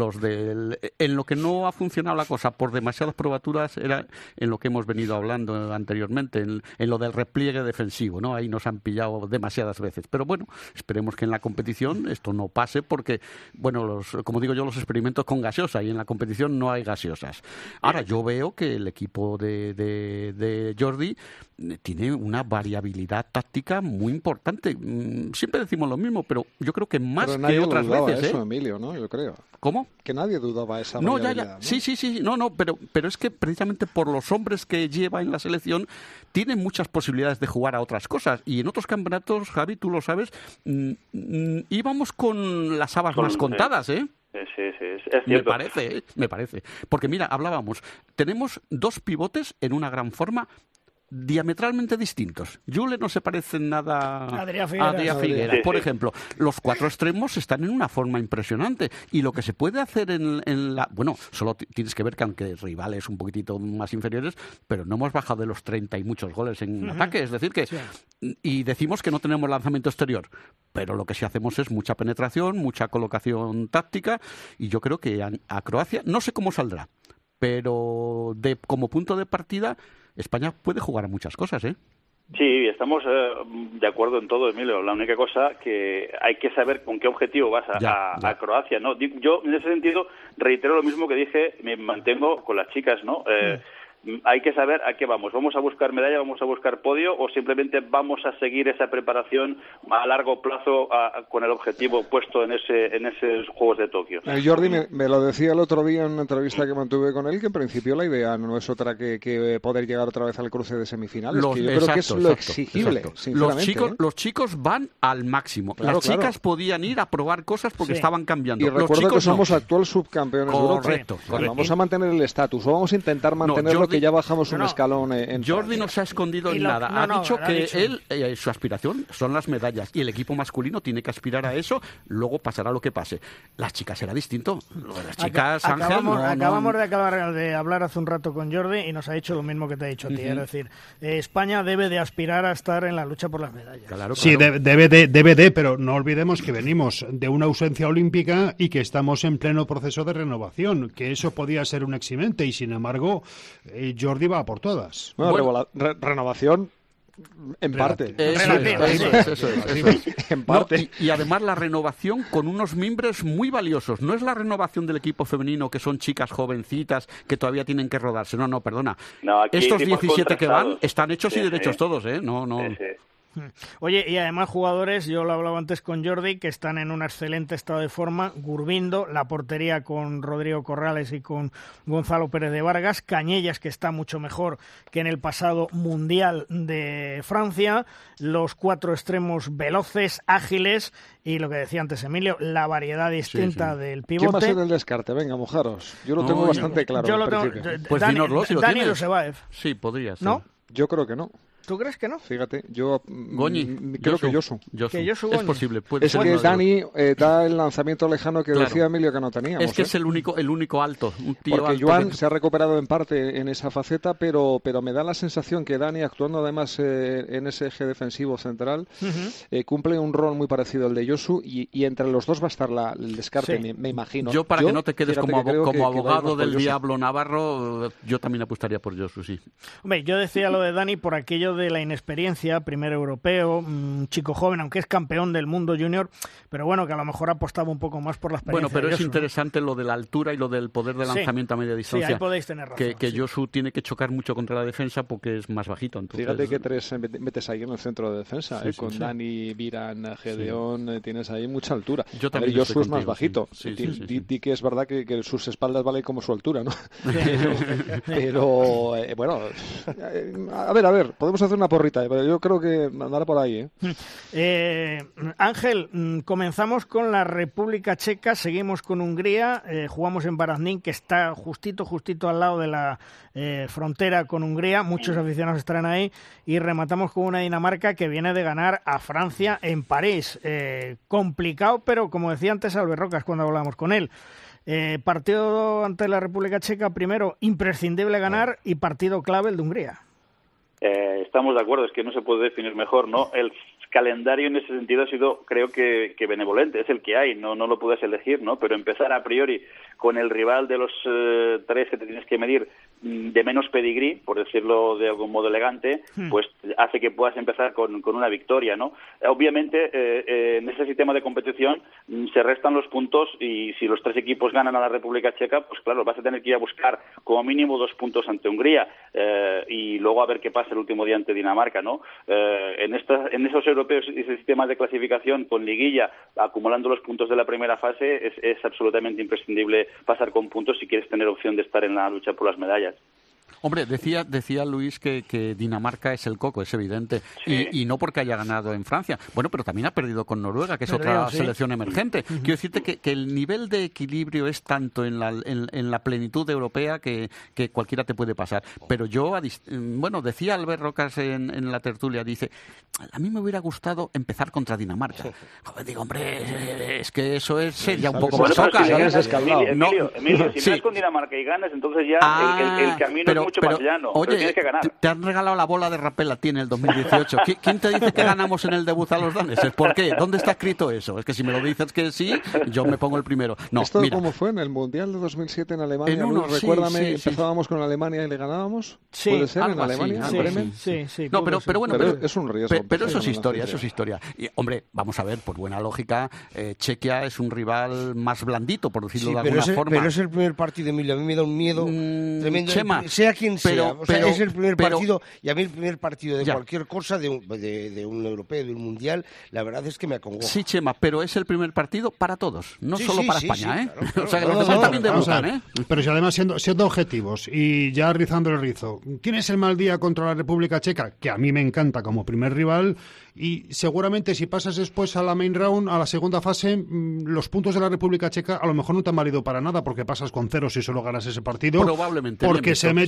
en lo que no ha funcionado la cosa por demasiadas probaturas era en lo que hemos venido hablando anteriormente, en lo del repliegue defensivo, ¿no? Ahí nos han pillado demasiadas veces. Pero bueno, esperemos que en la competición esto no pase porque, bueno, como digo yo, los experimentos con gaseosa, y en la competición no hay gaseosas. Ahora, yo veo que el equipo de Jordi tiene una variabilidad táctica muy importante. Siempre decimos lo mismo, pero yo creo que más que otras veces. Eso, Emilio, ¿no? Yo creo. ¿Cómo? Que nadie dudaba esa variabilidad. Ya. Sí. No, pero es que precisamente por los hombres que lleva en la selección tiene muchas posibilidades de jugar a otras cosas. Y en otros campeonatos, Javi, tú lo sabes, íbamos con las habas más contadas, ¿eh? Sí, es cierto. Me parece. Porque mira, hablábamos, tenemos dos pivotes en una gran forma diametralmente distintos. Jule no se parece en nada a Adrià Figueras. Por ejemplo, los cuatro extremos están en una forma impresionante, y lo que se puede hacer en la... Bueno, solo tienes que ver que aunque rivales un poquitito más inferiores, pero no hemos bajado de los 30 y muchos goles en ataque, es decir que... Sí. Y decimos que no tenemos lanzamiento exterior, pero lo que sí hacemos es mucha penetración, mucha colocación táctica, y yo creo que a Croacia, no sé cómo saldrá, pero como punto de partida España puede jugar a muchas cosas, ¿eh? Sí, estamos de acuerdo en todo, Emilio. La única cosa que hay que saber con qué objetivo vas a Croacia, ¿no? Yo, en ese sentido, reitero lo mismo que dije, me mantengo con las chicas, ¿no? Hay que saber a qué vamos. ¿Vamos a buscar medalla, vamos a buscar podio, o simplemente vamos a seguir esa preparación a largo plazo con el objetivo puesto en esos Juegos de Tokio? Jordi me lo decía el otro día en una entrevista que mantuve con él, que en principio la idea no es otra que poder llegar otra vez al cruce de semifinales. Yo creo que es lo exigible, sinceramente. Los chicos van al máximo. Las chicas podían ir a probar cosas porque estaban cambiando. Y recuerdo que somos actual subcampeones de Europa. Correcto. Vamos a mantener el estatus, o vamos a intentar mantenerlo que ya bajamos un escalón en Jordi Francia. no se ha escondido en nada. Ha dicho que él, su aspiración son las medallas y el equipo masculino tiene que aspirar a eso, luego pasará lo que pase. Las chicas será distinto. Lo de las chicas, Ángel, acabamos de hablar hace un rato con Jordi y nos ha dicho lo mismo que te ha dicho a ti. Es decir, España debe de aspirar a estar en la lucha por las medallas. Claro. Sí, debe de, pero no olvidemos que venimos de una ausencia olímpica y que estamos en pleno proceso de renovación, que eso podía ser un eximente y sin embargo Jordi va a por todas. Bueno, renovación en parte. Eso es. En parte. Y además la renovación con unos mimbres muy valiosos. No es la renovación del equipo femenino, que son chicas jovencitas que todavía tienen que rodarse. No, perdona. Estos 17 que van están hechos y derechos todos, ¿eh? No. Oye, y además jugadores, yo lo hablaba antes con Jordi, que están en un excelente estado de forma. Gurbindo, la portería con Rodrigo Corrales y con Gonzalo Pérez de Vargas. Cañellas, que está mucho mejor que en el pasado Mundial de Francia. Los 4 extremos veloces, ágiles y lo que decía antes Emilio, la variedad distinta del pivote. ¿Quién va a ser el descarte? Venga, mojaros. Yo lo tengo bastante claro. Yo lo tengo. Pues Dani Dosevaev. Sí, podría ser. ¿No? Yo creo que no. ¿Tú crees que no? Fíjate, yo Goñi, creo que Josu. Es posible. Es que Dani da el lanzamiento lejano que decía Emilio que no teníamos. Es que es el único alto. Un tío porque alto Joan se ha recuperado en parte en esa faceta, pero me da la sensación que Dani, actuando además en ese eje defensivo central, cumple un rol muy parecido al de Josu y entre los dos va a estar el descarte, me imagino. Yo, para que no te quedes como abogado del Diablo Navarro, yo también apostaría por Josu, sí. Hombre, yo decía lo de Dani por aquello de la inexperiencia, primer europeo, un chico joven, aunque es campeón del mundo junior, pero bueno, que a lo mejor apostaba un poco más por la experiencia. Bueno, pero de Josu, es interesante lo de la altura y lo del poder de lanzamiento a media distancia. Sí, ahí podéis tener razón. Que Josu tiene que chocar mucho contra la defensa porque es más bajito. Entonces... Fíjate que 3 metes ahí en el centro de defensa, con Dani, Viran, Gedeón, tienes ahí mucha altura. Yo también Josu es más bajito. Di que es verdad que sus espaldas valen como su altura, ¿no? pero bueno, a ver, podemos hacer una porrita, pero yo creo que andará por ahí. Ángel, comenzamos con la República Checa, seguimos con Hungría, jugamos en Baraznín, que está justito al lado de la frontera con Hungría, muchos aficionados estarán ahí, y rematamos con una Dinamarca que viene de ganar a Francia en París. Complicado, pero como decía antes Albert Rocas cuando hablábamos con él, partido ante la República Checa, primero imprescindible ganar y partido clave el de Hungría. Estamos de acuerdo, es que no se puede definir mejor, ¿no? El calendario en ese sentido ha sido, creo que benevolente, es el que hay, no lo puedes elegir, ¿no? Pero empezar a priori con el rival de los 3 que te tienes que medir de menos pedigrí, por decirlo de algún modo elegante, pues hace que puedas empezar con una victoria, ¿no? Obviamente, en ese sistema de competición se restan los puntos y si los 3 equipos ganan a la República Checa, pues claro, vas a tener que ir a buscar como mínimo 2 puntos ante Hungría y luego a ver qué pasa el último día ante Dinamarca, ¿no? En esos europeos, ese sistema de clasificación con liguilla, acumulando los puntos de la primera fase, es absolutamente imprescindible pasar con puntos si quieres tener opción de estar en la lucha por las medallas. Hombre, decía Luis que Dinamarca es el coco, es evidente, y no porque haya ganado en Francia. Bueno, pero también ha perdido con Noruega, que es otra selección emergente. Quiero decirte que el nivel de equilibrio es tanto en la plenitud europea que cualquiera te puede pasar. Pero yo, decía Albert Rocas en la tertulia, dice, a mí me hubiera gustado empezar contra Dinamarca. Joder, digo, hombre, es que eso es ya un poco más soca. Emilio, si vas con Dinamarca y ganas, entonces ya el camino es mucho más llano. Oye, tienes que ganar. Te han regalado la bola de rapel a ti en el 2018. ¿Quién te dice que ganamos en el debut a los daneses? ¿Por qué? ¿Dónde está escrito eso? Es que si me lo dices que sí, yo me pongo el primero. No, ¿esto mira. cómo fue en el Mundial de 2007 en Alemania? Recuérdame, empezábamos con Alemania y le ganábamos. Sí, ¿puede ser en Alemania? Sí. No, pero bueno, es un riesgo. Pero eso es historia, Y, hombre, vamos a ver, por buena lógica, Chequia es un rival más blandito, por decirlo de alguna forma. Pero es el primer partido, Emilio. A mí me da un miedo tremendo. Chema, sea quien sea. Es el primer partido, y a mí el primer partido de cualquier cosa, de un europeo, de un mundial, la verdad es que me acongoja. Sí, Chema, pero es el primer partido para todos, no solo para España, ¿eh? Claro. O sea, que los demás también debutan, ¿eh? Pero si además siendo objetivos y ya rizando el rizo, tienes el mal día contra la República Checa, que a mí me encanta como primer rival, y seguramente si pasas después a la main round, a la segunda fase, los puntos de la República Checa a lo mejor no te han valido para nada porque pasas con 0 si solo ganas ese partido. Probablemente. Porque se meten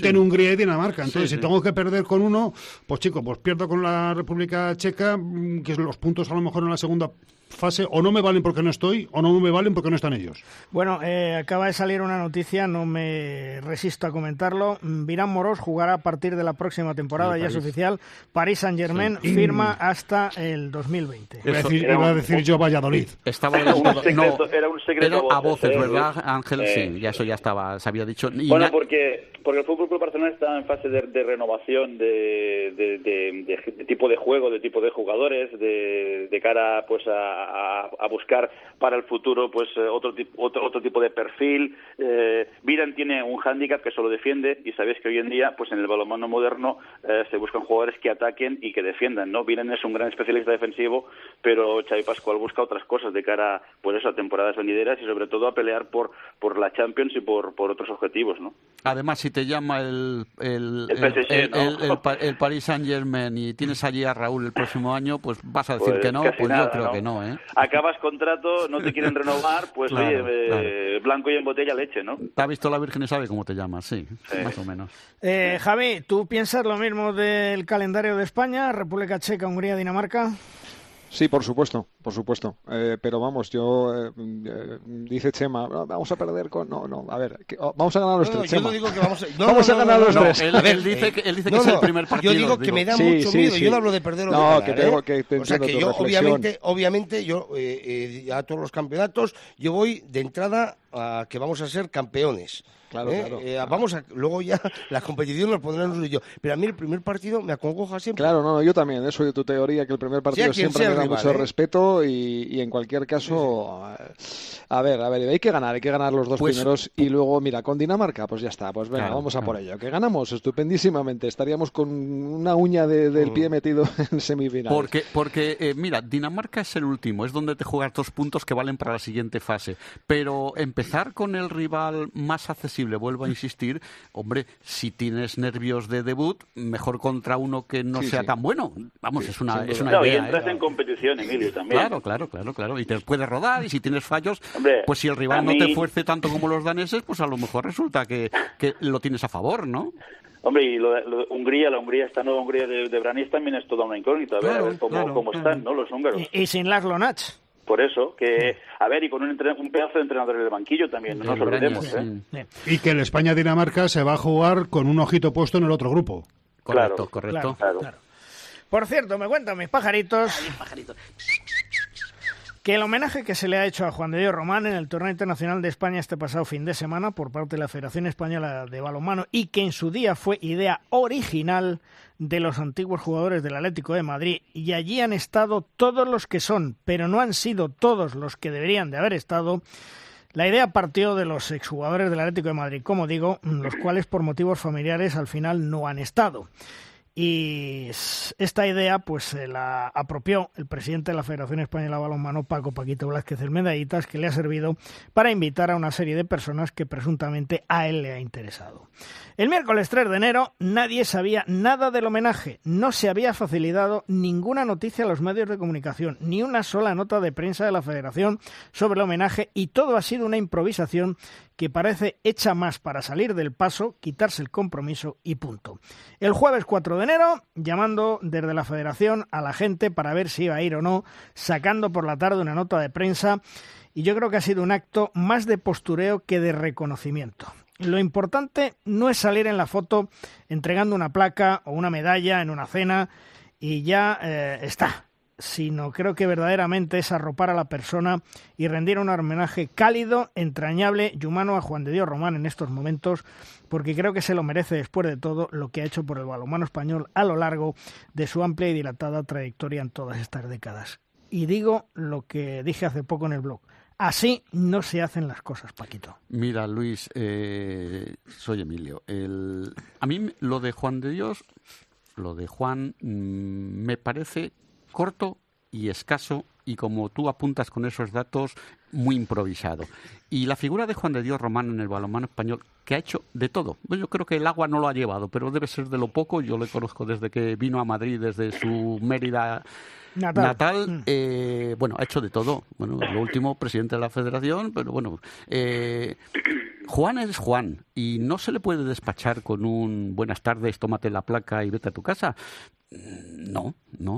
emputen Hungría y Dinamarca. Entonces, si tengo que perder con uno, pues chico, pues pierdo con la República Checa, que los puntos a lo mejor en la segunda fase o no me valen porque no estoy o no me valen porque no están ellos. Bueno, acaba de salir una noticia, no me resisto a comentarlo. Virán Morós jugará a partir de la próxima temporada, ya es oficial. Paris Saint-Germain firma hasta el 2020. Iba a decir yo Valladolid. Estaba era un secreto a voces, ¿verdad, Ángel? Sí, ya eso ya estaba, se había dicho. Bueno, porque el Fútbol Club Barcelona está en fase de renovación de tipo de juego, de tipo de jugadores, de cara pues a buscar para el futuro pues otro tipo de perfil. Virán tiene un hándicap que solo defiende, y sabéis que hoy en día pues en el balonmano moderno se buscan jugadores que ataquen y que defiendan, ¿no? Virán es un gran especialista defensivo, pero Xavi Pascual busca otras cosas de cara pues eso, a temporadas venideras y sobre todo a pelear por la Champions y por otros objetivos, ¿no? Además, si te llama el Paris Saint-Germain y tienes allí a Raúl el próximo año, pues vas a decir pues que no, pues nada, yo creo que no, ¿eh? Acabas contrato, no te quieren renovar, pues claro, oye, blanco y en botella leche, ¿no? Te ha visto la Virgen y sabe cómo te llamas, sí, más o menos. Javi, ¿tú piensas lo mismo del calendario de España, República Checa, Hungría, Dinamarca? Sí, por supuesto. Pero vamos, dice Chema, vamos a perder con... No, a ver, vamos a ganar los tres, Chema. Yo no digo que vamos a ganar los tres. Él dice que es el primer partido. Yo digo que me da mucho miedo, yo no hablo de perder o de ganar. O sea que yo, obviamente, yo a todos los campeonatos, yo voy de entrada a que vamos a ser campeones. Claro. Luego ya la competición nos pondrán yo. Pero a mí el primer partido me acongoja siempre. Claro, no, yo también. Eso de tu teoría, que el primer partido siempre me da mucho respeto y en cualquier caso, a ver, hay que ganar los dos primeros y luego, mira, con Dinamarca, pues ya está, pues venga, vamos a por ello. Que ganamos estupendísimamente, estaríamos con una uña del pie metido en semifinales. Porque mira, Dinamarca es el último, es donde te juegas 2 puntos que valen para la siguiente fase. Pero empezar con el rival más accesible, vuelvo a insistir, hombre, si tienes nervios de debut, mejor contra uno que no sea tan bueno. Vamos, es una idea. Y entras en competición, Emilio, también. Claro. Y te puedes rodar, y si tienes fallos, hombre, pues si el rival no te fuerce tanto como los daneses, pues a lo mejor resulta que lo tienes a favor, ¿no? Hombre, y lo de Hungría, esta nueva Hungría de Branis también es toda una incógnita. A ver cómo están, ¿no? Los húngaros. Y sin Laszlo Nach. Por eso, a ver, y con un pedazo de entrenador en el banquillo también, no nos olvidemos, Y que el España-Dinamarca se va a jugar con un ojito puesto en el otro grupo. Correcto. Claro. Por cierto, me cuentan mis pajaritos que el homenaje que se le ha hecho a Juan de Dios Román en el Torneo Internacional de España este pasado fin de semana por parte de la Federación Española de Balonmano, y que en su día fue idea original de los antiguos jugadores del Atlético de Madrid, y allí han estado todos los que son, pero no han sido todos los que deberían de haber estado. La idea partió de los exjugadores del Atlético de Madrid, como digo, los cuales por motivos familiares al final no han estado. Y esta idea pues se la apropió el presidente de la Federación Española de Balonmano, Paquito Blázquez el Medallitas, que le ha servido para invitar a una serie de personas que presuntamente a él le ha interesado. El miércoles 3 de enero nadie sabía nada del homenaje, no se había facilitado ninguna noticia a los medios de comunicación, ni una sola nota de prensa de la Federación sobre el homenaje, y todo ha sido una improvisación que parece hecha más para salir del paso, quitarse el compromiso y punto. El jueves 4 de enero, llamando desde la Federación a la gente para ver si iba a ir o no, sacando por la tarde una nota de prensa, y yo creo que ha sido un acto más de postureo que de reconocimiento. Lo importante no es salir en la foto entregando una placa o una medalla en una cena y ya está, sino creo que verdaderamente es arropar a la persona y rendir un homenaje cálido, entrañable y humano a Juan de Dios Román en estos momentos, porque creo que se lo merece después de todo lo que ha hecho por el balonmano español a lo largo de su amplia y dilatada trayectoria en todas estas décadas. Y digo lo que dije hace poco en el blog: así no se hacen las cosas, Paquito. Mira, Luis, soy Emilio. A mí lo de Juan de Dios, lo de Juan, me parece corto y escaso, y como tú apuntas con esos datos, muy improvisado. Y la figura de Juan de Dios Román en el balonmano español, que ha hecho de todo. Yo creo que el agua no lo ha llevado, pero debe ser de lo poco. Yo le conozco desde que vino a Madrid, desde su Mérida natal. Bueno, ha hecho de todo. Bueno, lo último, presidente de la Federación, pero bueno, Juan es Juan y no se le puede despachar con un buenas tardes, tómate la placa y vete a tu casa. No.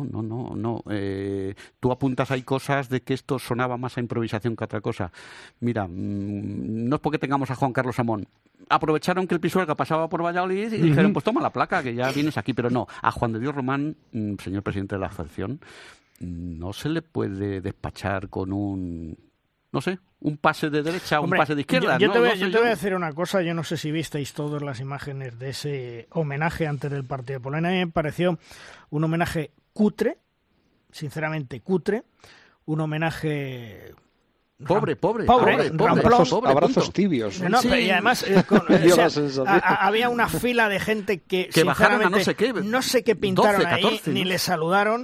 Tú apuntas ahí cosas de que esto sonaba más a improvisación que a otra cosa. Mira, no es porque tengamos a Juan Carlos Amón. Aprovecharon que el Pisuerga pasaba por Valladolid y dijeron, pues toma la placa, que ya vienes aquí. Pero no, a Juan de Dios Román, señor presidente de la Federación, no se le puede despachar con un pase de derecha o un pase de izquierda. Yo te voy a decir una cosa, yo no sé si visteis todas las imágenes de ese homenaje antes del partido de Polonia. A mí me pareció un homenaje cutre, sinceramente cutre, un homenaje... Pobre, abrazos tibios. No, sí. Y además había una fila de gente que sinceramente no sé qué pintaron 12, 14, ahí, ni le saludaron.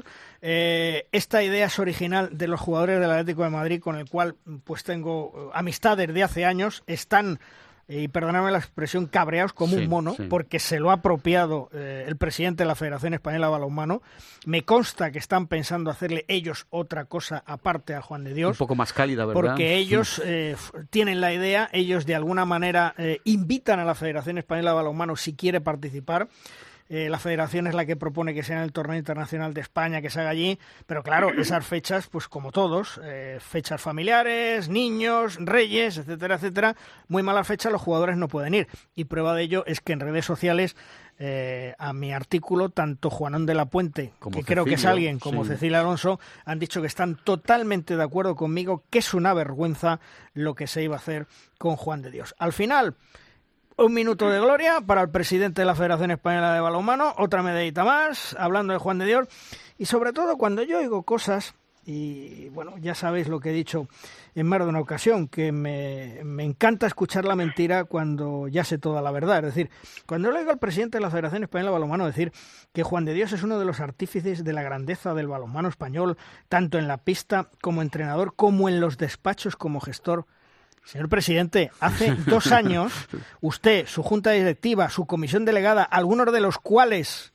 Esta idea es original de los jugadores del Atlético de Madrid, con el cual pues tengo amistades de hace años. Están, y perdóname la expresión, cabreados como un mono, porque se lo ha apropiado el presidente de la Federación Española de Balonmano. Me consta que están pensando hacerle ellos otra cosa aparte a Juan de Dios. Un poco más cálida, ¿verdad? Porque ellos tienen la idea, ellos de alguna manera invitan a la Federación Española de Balonmano si quiere participar. La federación es la que propone que sea en el torneo internacional de España, que se haga allí, pero claro, esas fechas, pues como todos, fechas familiares, niños, reyes, etcétera, etcétera, muy malas fechas, los jugadores no pueden ir. Y prueba de ello es que en redes sociales, a mi artículo, tanto Juanón de la Puente, como que Cecilio, creo que es alguien, como Cecilia Alonso, han dicho que están totalmente de acuerdo conmigo, que es una vergüenza lo que se iba a hacer con Juan de Dios. Al final... Un minuto de gloria para el presidente de la Federación Española de Balonmano, otra medallita más, hablando de Juan de Dios. Y sobre todo cuando yo oigo cosas, y bueno, ya sabéis lo que he dicho en más de una ocasión, que me encanta escuchar la mentira cuando ya sé toda la verdad. Es decir, cuando le oigo al presidente de la Federación Española de Balonmano decir que Juan de Dios es uno de los artífices de la grandeza del balonmano español, tanto en la pista como entrenador, como en los despachos como gestor. Señor presidente, hace 2 años, usted, su junta directiva, su comisión delegada, algunos de los cuales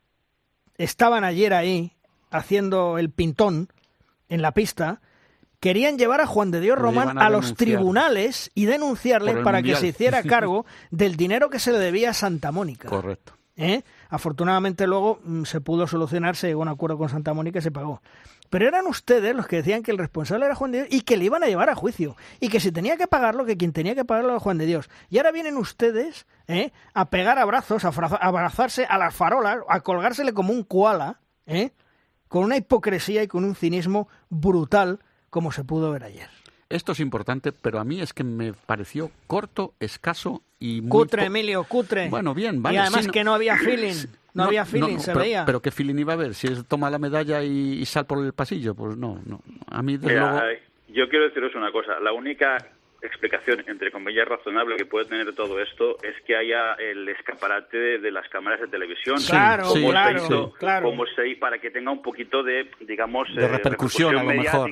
estaban ayer ahí haciendo el pintón en la pista, querían llevar a Juan de Dios Román a los tribunales y denunciarle para que se hiciera cargo del dinero que se le debía a Santa Mónica. Correcto. Afortunadamente luego se pudo solucionar, se llegó a un acuerdo con Santa Mónica y se pagó. Pero eran ustedes los que decían que el responsable era Juan de Dios y que le iban a llevar a juicio. Y que si tenía que pagarlo, que quien tenía que pagarlo era Juan de Dios. Y ahora vienen ustedes a pegar abrazos, a abrazarse a las farolas, a colgársele como un koala, con una hipocresía y con un cinismo brutal, como se pudo ver ayer. Esto es importante, pero a mí es que me pareció corto, escaso y muy... Cutre, Emilio, cutre. Bueno, bien, vale. Y además que no había feeling. No había feeling, se veía. Pero ¿qué feeling iba a haber? Si es toma la medalla y sal por el pasillo, pues no. A mí, desde luego... Yo quiero deciros una cosa. La única explicación, entre comillas, razonable que puede tener todo esto es que haya el escaparate de las cámaras de televisión. Claro, como para que tenga un poquito de, digamos, de repercusión a lo mejor,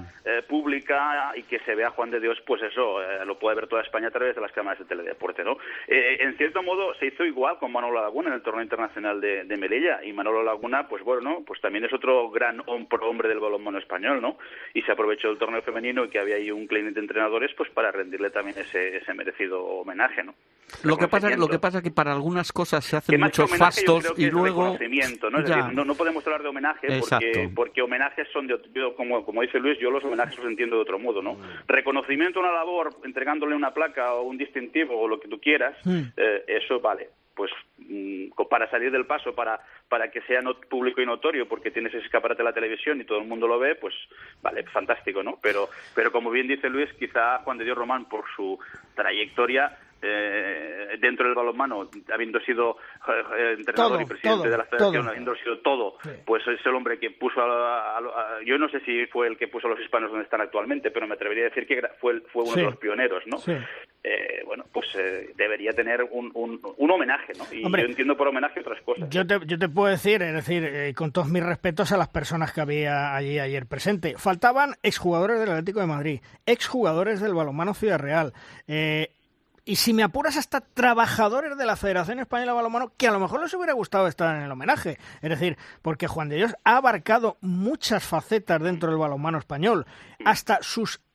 pública, y que se vea Juan de Dios, pues eso, lo puede ver toda España a través de las cámaras de teledeporte, ¿no? En cierto modo se hizo igual con Manolo Laguna en el torneo internacional de Melilla, y Manolo Laguna, pues bueno, pues también es otro gran hombre del balonmano español, ¿no? Y se aprovechó el torneo femenino y que había ahí un cliente de entrenadores, pues para rendirle también ese merecido homenaje, ¿no? Lo que pasa es que para algunas cosas se hacen muchos fastos y luego... ¿no? Es decir, no podemos hablar de homenaje porque homenajes son como dice Luis, yo los homenajes los entiendo de otro modo, ¿no? Reconocimiento a una labor, entregándole una placa o un distintivo o lo que tú quieras, eso vale. Pues para salir del paso, para que sea público y notorio, porque tienes ese escaparate de la televisión y todo el mundo lo ve, pues vale, fantástico, ¿no? Pero como bien dice Luis, quizá Juan de Dios Román, por su trayectoria dentro del balonmano, habiendo sido entrenador y presidente de la federación, habiendo sido todo, pues es el hombre que puso yo no sé si fue el que puso a los hispanos donde están actualmente, pero me atrevería a decir que fue uno de los pioneros, ¿no? Bueno, pues debería tener un homenaje, ¿no? Y hombre, yo entiendo por homenaje otras cosas. Yo te puedo decir, con todos mis respetos a las personas que había allí ayer presente, faltaban exjugadores del Atlético de Madrid, exjugadores del balonmano Ciudad Real, y si me apuras, hasta trabajadores de la Federación Española de Balonmano, que a lo mejor les hubiera gustado estar en el homenaje. Es decir, porque Juan de Dios ha abarcado muchas facetas dentro del balonmano español. Hasta sus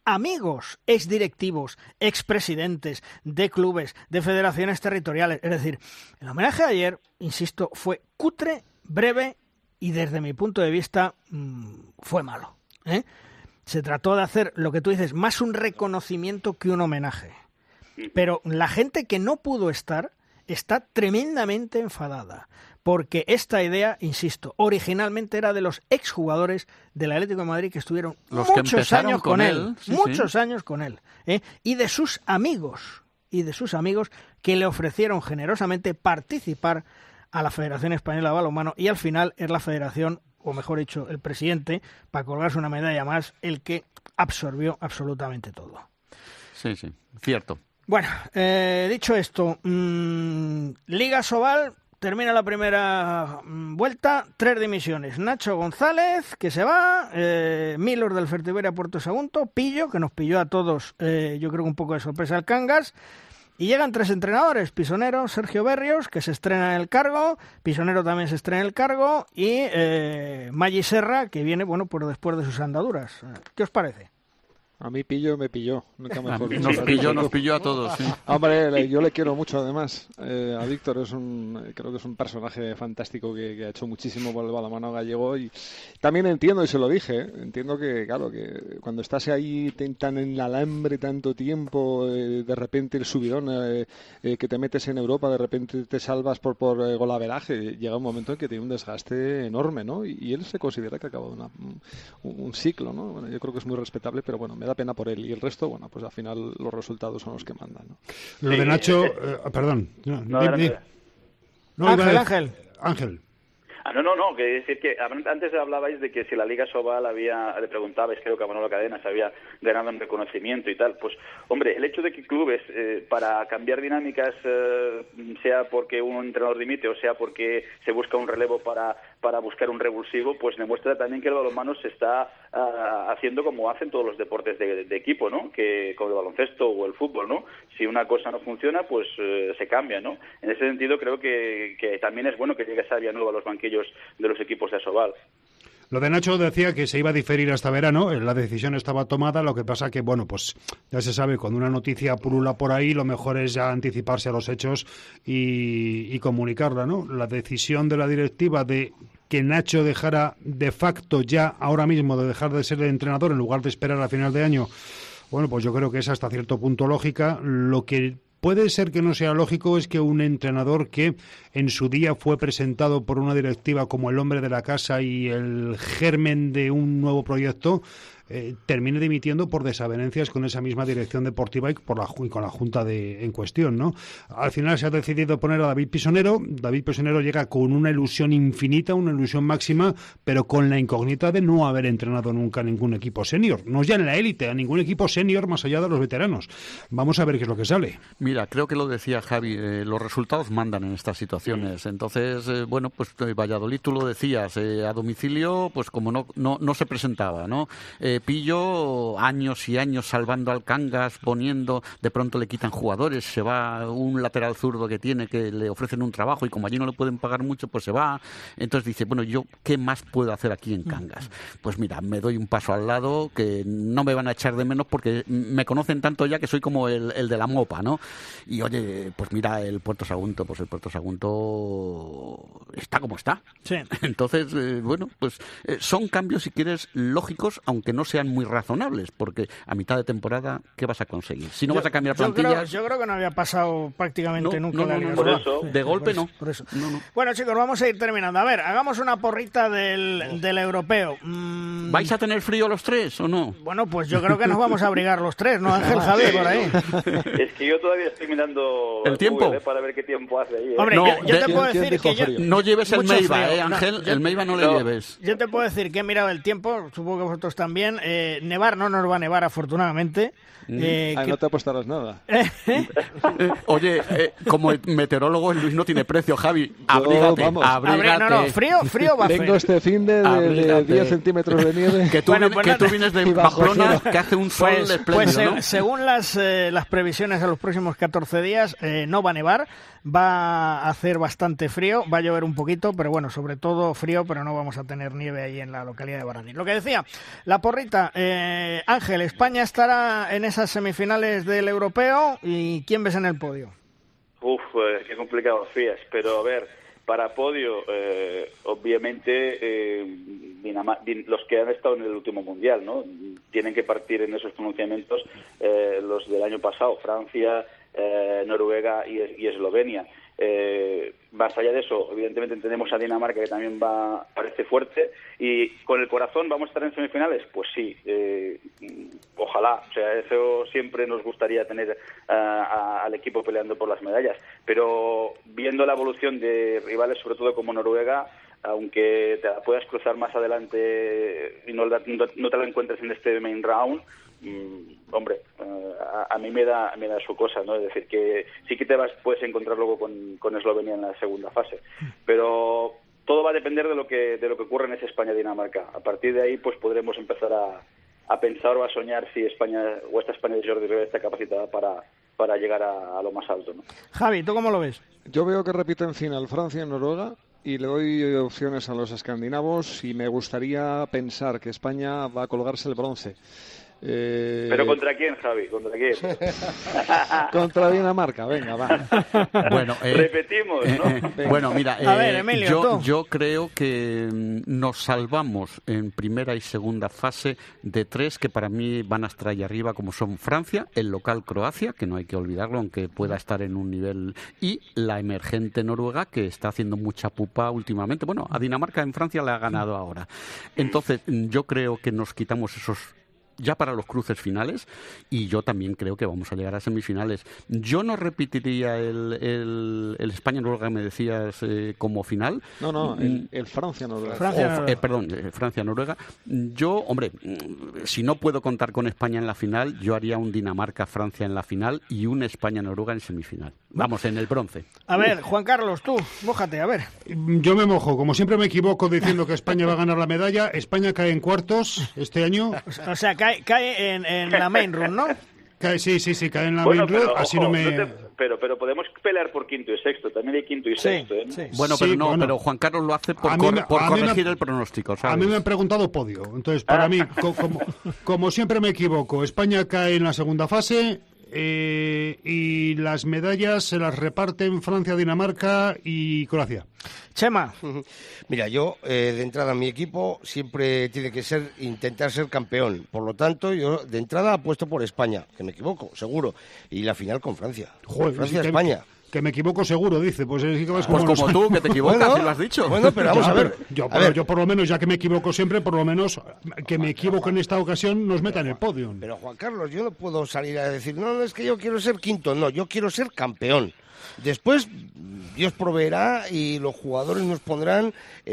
amigos, exdirectivos, expresidentes de clubes, de federaciones territoriales. Es decir, el homenaje de ayer, insisto, fue cutre, breve y desde mi punto de vista fue malo, ¿eh? Se trató de hacer, lo que tú dices, más un reconocimiento que un homenaje. Pero la gente que no pudo estar está tremendamente enfadada, porque esta idea, insisto, originalmente era de los exjugadores del Atlético de Madrid que estuvieron muchos años con él, muchos años con él, y de sus amigos que le ofrecieron generosamente participar a la Federación Española de Balonmano, y al final es la federación, o mejor dicho, el presidente, para colgarse una medalla más, el que absorbió absolutamente todo. Sí, cierto. Bueno, dicho esto, Liga Sobal termina la primera vuelta, 3 dimisiones. Nacho González, que se va, Milor del Fertiberia Puerto Sagunto, Pillo, que nos pilló a todos, yo creo que un poco de sorpresa al Cangas. Y llegan 3 entrenadores, Pisonero, Sergio Berrios, que se estrena en el cargo, Pisonero también se estrena en el cargo, y Maggi Serra, que viene, bueno, pues después de sus andaduras. ¿Qué os parece? A mí me pilló. Nunca mejor nos pilló a todos, sí. Hombre, yo le quiero mucho, además. A Víctor creo que es un personaje fantástico que ha hecho muchísimo por el balonmano gallego, y también entiendo, y se lo dije, entiendo que, claro, que cuando estás ahí tan en el alambre tanto tiempo, de repente el subidón que te metes en Europa, de repente te salvas por golaveraje, llega un momento en que tiene un desgaste enorme, ¿no? Y él se considera que ha acabado un ciclo, ¿no? Bueno, yo creo que es muy respetable, pero bueno, me da pena por él, y el resto, bueno, pues al final los resultados son los que mandan, ¿no? Lo de Nacho, perdón. Ángel. No, que decir que antes hablabais de que si la Liga Sobal le preguntabais, creo que a Manolo Cadena se había ganado un reconocimiento y tal. Pues, hombre, el hecho de que clubes, para cambiar dinámicas, sea porque un entrenador dimite o sea porque se busca un relevo para buscar un revulsivo, pues demuestra también que el balonmano se está haciendo como hacen todos los deportes de equipo, ¿no? Que como el baloncesto o el fútbol, ¿no? Si una cosa no funciona, pues se cambia, ¿no? En ese sentido creo que también es bueno que llegue esa vía nueva a los banquillos de los equipos de Asobal. Lo de Nacho decía que se iba a diferir hasta verano, la decisión estaba tomada, lo que pasa que, bueno, pues ya se sabe, cuando una noticia pulula por ahí, lo mejor es ya anticiparse a los hechos y comunicarla, ¿no? La decisión de la directiva de que Nacho dejara de facto ya ahora mismo de dejar de ser el entrenador en lugar de esperar a final de año, bueno, pues yo creo que es hasta cierto punto lógica. Lo que puede ser que no sea lógico es que un entrenador que en su día fue presentado por una directiva como el hombre de la casa y el germen de un nuevo proyecto termine dimitiendo por desavenencias con esa misma dirección deportiva y con la junta en cuestión, ¿no? Al final se ha decidido poner a David Pisonero. David Pisonero llega con una ilusión infinita, una ilusión máxima, pero con la incógnita de no haber entrenado nunca a ningún equipo senior, no ya en la élite, a ningún equipo senior más allá de los veteranos. Vamos a ver qué es lo que sale. Mira, creo que lo decía Javi, los resultados mandan en estas situaciones. Entonces, bueno, pues Valladolid, tú lo decías, a domicilio, pues como no se presentaba, ¿no? Pillo años y años salvando al Cangas, poniendo, de pronto le quitan jugadores, se va un lateral zurdo que tiene, que le ofrecen un trabajo y como allí no le pueden pagar mucho, pues se va. Entonces dice, bueno, ¿yo qué más puedo hacer aquí en Cangas? Pues mira, me doy un paso al lado, que no me van a echar de menos porque me conocen tanto ya que soy como el de la mopa, ¿no? Y oye, pues mira, el Puerto Sagunto está como está. Sí. Entonces, bueno, pues son cambios, si quieres, lógicos, aunque no sean muy razonables, porque a mitad de temporada, ¿qué vas a conseguir? Si no vas a cambiar plantillas... Yo creo que no había pasado prácticamente nunca en la Liga. Por eso, de golpe no. Por eso. No. Bueno, chicos, vamos a ir terminando. A ver, hagamos una porrita del europeo. ¿Vais a tener frío los tres o no? Bueno, pues yo creo que nos vamos a abrigar los tres, ¿no, Ángel? Javier, por ahí. Es que yo todavía estoy mirando el tiempo para ver qué tiempo hace ahí. Hombre, yo te puedo decir que no lleves el Meiva, Ángel, el Meiva no le lleves. Yo te puedo decir que he mirado el tiempo, supongo que vosotros también. Nevar no nos va a nevar, afortunadamente. No te apostarás nada. Oye, como meteorólogo, Luis no tiene precio, Javi. Abrígate. No, frío va a hacer. Tengo este fin de 10 centímetros de nieve. Que tú vienes de Pamplona, que hace un sol espléndido, ¿no? Según las previsiones a los próximos 14 días, no va a nevar. Va a hacer bastante frío, va a llover un poquito, pero bueno, sobre todo frío, pero no vamos a tener nieve ahí en la localidad de Barandín. Lo que decía, la porrita ahorita. Ángel, España estará en esas semifinales del europeo, ¿y quién ves en el podio? Qué complicado, Fías, pero a ver, para podio, obviamente, los que han estado en el último mundial, ¿no? Tienen que partir en esos pronunciamientos los del año pasado, Francia, Noruega y Eslovenia. Más allá de eso, evidentemente tenemos a Dinamarca, que también parece fuerte, y con el corazón vamos a estar en semifinales. Pues sí, ojalá, o sea, eso siempre nos gustaría tener al equipo peleando por las medallas, pero viendo la evolución de rivales, sobre todo como Noruega, aunque te la puedas cruzar más adelante y no te la encuentres en este main round, hombre, a mí me da su cosa, ¿no? Es decir, que sí que puedes encontrar luego con Eslovenia en la segunda fase, pero todo va a depender de lo que ocurra en ese España-Dinamarca. A partir de ahí, pues podremos empezar a pensar o a soñar si España o esta España de Jordi Rivera está capacitada para llegar a lo más alto, ¿no? Javi, ¿tú cómo lo ves? Yo veo que repiten final Francia y Noruega, y le doy opciones a los escandinavos, y me gustaría pensar que España va a colgarse el bronce. ¿Pero contra quién, Javi? ¿Contra quién? Contra Dinamarca, venga, va. Bueno, repetimos, ¿no? Bueno, mira, a ver, Emilio, yo creo que nos salvamos en primera y segunda fase de 3 que para mí van a estar ahí arriba, como son Francia, el local Croacia, que no hay que olvidarlo, aunque pueda estar en un nivel, y la emergente Noruega, que está haciendo mucha pupa últimamente. Bueno, a Dinamarca en Francia le ha ganado ahora. Entonces, yo creo que nos quitamos esos ya para los cruces finales, y yo también creo que vamos a llegar a semifinales. Yo no repetiría el España-Noruega, me decías, como final. No, el Francia-Noruega. Francia-Noruega. Yo, hombre, si no puedo contar con España en la final, yo haría un Dinamarca-Francia en la final y un España-Noruega en semifinal. Vamos, en el bronce. A ver, Juan Carlos, tú, mójate, a ver. Yo me mojo. Como siempre me equivoco diciendo que España va a ganar la medalla. España cae en cuartos este año. O sea, cae en la main run, ¿no? Sí, cae en la main run. Así no me... Pero podemos pelear por quinto y sexto. También hay quinto y sexto, ¿eh? Sí. Bueno, pero Juan Carlos lo hace por corregir el pronóstico, ¿sabes? A mí me han preguntado podio. Entonces, para mí, como siempre me equivoco, España cae en la segunda fase. Y las medallas se las reparten Francia, Dinamarca y Croacia. Chema. Mira, yo de entrada mi equipo siempre tiene que intentar ser campeón. Por lo tanto, yo de entrada apuesto por España, que me equivoco, seguro. Y la final con Francia. Francia-España. Que me equivoco seguro, dice. Pues es que vas como tú, que te equivocas, si lo has dicho. Bueno, pero vamos a ver. Yo por lo menos, ya que me equivoco siempre, por lo menos que me equivoco en esta ocasión nos meta en el podio. Pero Juan Carlos, yo no puedo salir a decir, no, es que yo quiero ser quinto. No, yo quiero ser campeón. Después Dios proveerá y los jugadores nos pondrán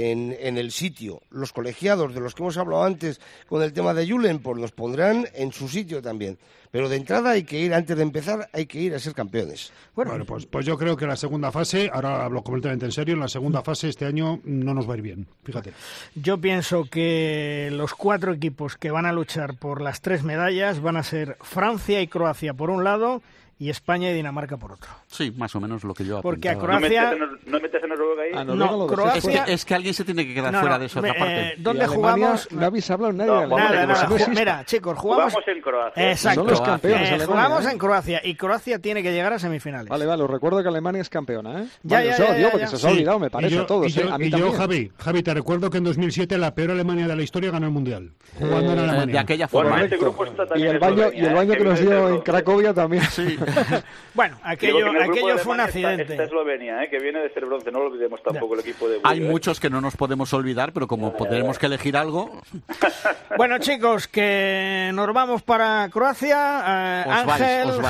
en el sitio. Los colegiados de los que hemos hablado antes con el tema de Julen, pues nos pondrán en su sitio también. Pero de entrada antes de empezar, hay que ir a ser campeones. Bueno, pues yo creo que la segunda fase, ahora hablo completamente en serio, en la segunda fase este año no nos va a ir bien, fíjate. Yo pienso que los 4 equipos que van a luchar por las 3 medallas van a ser Francia y Croacia por un lado, y España y Dinamarca por otro. Sí, más o menos lo que yo Porque a apuntaba. Croacia... ¿No metes a Noruega ahí? No, Croacia... Es que alguien se tiene que quedar fuera de esa otra parte. ¿Dónde jugamos? No habéis hablado nadie de Alemania. Nada. Mira, chicos, jugamos en Croacia. Exacto. Son los campeones Alemania, jugamos en Croacia, y Croacia tiene que llegar a semifinales. Vale, os recuerdo que Alemania es campeona, ¿eh? Ya. Porque se os ha olvidado, me parece, a todos. A mí también. Javi, te recuerdo que en 2007 la peor Alemania de la historia ganó el Mundial. Jugando en Alemania. De aquella forma. Y el baño que nos dio en Cracovia también. Sí. Bueno, aquello fue un accidente. Esta Eslovenia, que viene de ser bronce, no lo olvidemos tampoco el equipo de Bullo. Hay muchos que no nos podemos olvidar, pero como tenemos que elegir algo... Bueno, chicos, que nos vamos para Croacia. Ángel,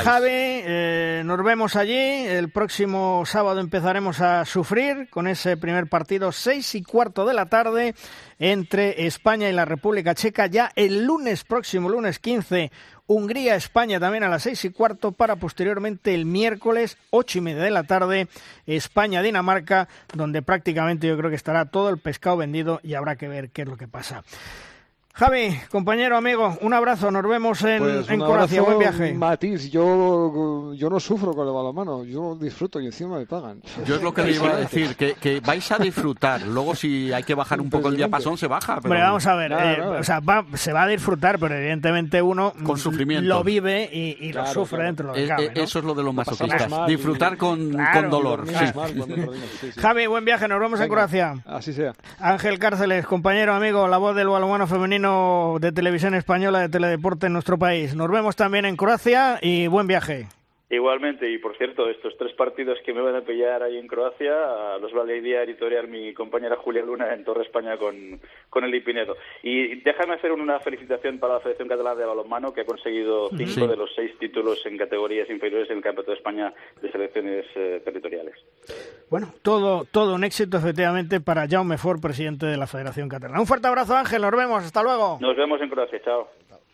Javi, nos vemos allí. El próximo sábado empezaremos a sufrir con ese primer partido, 6:15 de la tarde, entre España y la República Checa. Ya el próximo lunes 15, Hungría-España también a las 6:15, para posteriormente el miércoles 8:30 de la tarde España-Dinamarca, donde prácticamente yo creo que estará todo el pescado vendido y habrá que ver qué es lo que pasa. Javi, compañero, amigo, un abrazo, nos vemos en Croacia, buen viaje. Matiz, yo no sufro con el balonmano, yo disfruto y encima me pagan. Yo es lo que le iba a decir, que vais a disfrutar, luego si hay que bajar un poco el diapasón se baja. Pero... Hombre, vamos a ver, o sea, se va a disfrutar, pero evidentemente uno con sufrimiento lo vive y lo sufre dentro de lo que cabe, ¿no? Eso es lo de los masoquistas, disfrutar con dolor. Sí. Javi, buen viaje, nos vemos en Croacia. Así sea. Ángel Cárceles, compañero, amigo, la voz del balonmano femenino de Televisión Española, de Teledeporte en nuestro país. Nos vemos también en Croacia y buen viaje. Igualmente, y por cierto, estos 3 partidos que me van a pillar ahí en Croacia los va a editoriar mi compañera Julia Luna en Torre España con el Pinedo. Y déjame hacer una felicitación para la Federación Catalana de Balonmano, que ha conseguido 5 de los 6 títulos en categorías inferiores en el Campeonato de España de selecciones territoriales. Bueno, todo un éxito efectivamente para Jaume Fort, presidente de la Federación Catalana. Un fuerte abrazo, Ángel, nos vemos, hasta luego. Nos vemos en Croacia, chao.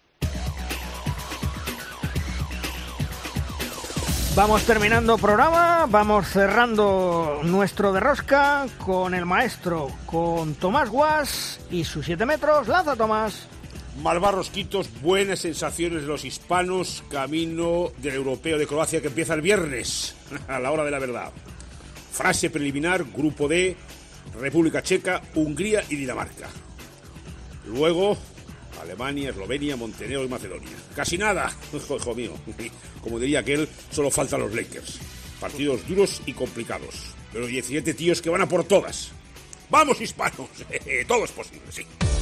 Vamos terminando programa, vamos cerrando nuestro de rosca con el maestro, con Tomás Guas y sus 7 metros. ¡Lanza, Tomás! Malvar Rosquitos, buenas sensaciones de los hispanos, camino del europeo de Croacia que empieza el viernes, a la hora de la verdad. Frase preliminar, grupo D, República Checa, Hungría y Dinamarca. Luego... Alemania, Eslovenia, Montenegro y Macedonia. Casi nada, hijo mío. Como diría aquel, solo faltan los Lakers. Partidos duros y complicados. Pero 17 tíos que van a por todas. ¡Vamos, hispanos! Todo es posible, sí.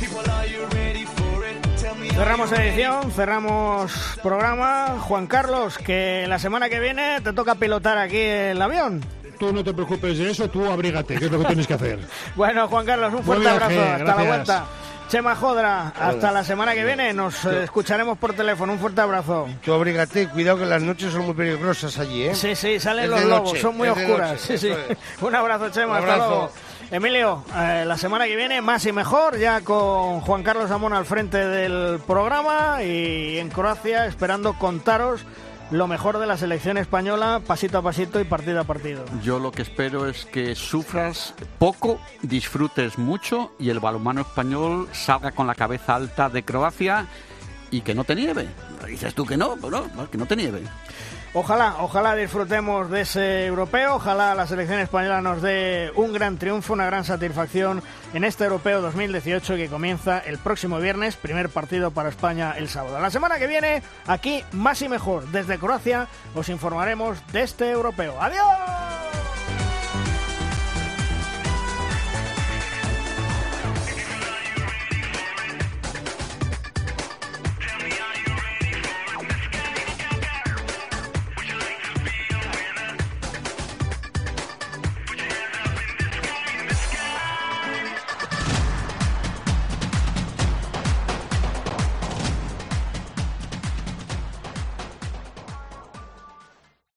Cerramos edición, cerramos programa. Juan Carlos, que la semana que viene te toca pilotar aquí el avión. Tú no te preocupes de eso, tú abrígate, que es lo que tienes que hacer. Bueno, Juan Carlos, un fuerte abrazo. Hasta la vuelta. Chema Jodra, hasta la semana que viene, nos escucharemos por teléfono, un fuerte abrazo. Tú abrígate, cuidado que las noches son muy peligrosas allí, ¿eh? Sí, salen los lobos, son muy oscuras. Sí. Un abrazo, Chema, hasta luego. Emilio, la semana que viene más y mejor, ya con Juan Carlos Amón al frente del programa y en Croacia esperando contaros lo mejor de la selección española pasito a pasito y partido a partido. Yo lo que espero es que sufras poco, disfrutes mucho y el balonmano español salga con la cabeza alta de Croacia y que no te nieve. Dices tú que no, pero no, que no te nieve. Ojalá disfrutemos de ese europeo, ojalá la selección española nos dé un gran triunfo, una gran satisfacción en este europeo 2018 que comienza el próximo viernes, primer partido para España el sábado. La semana que viene, aquí más y mejor, desde Croacia, os informaremos de este europeo. ¡Adiós!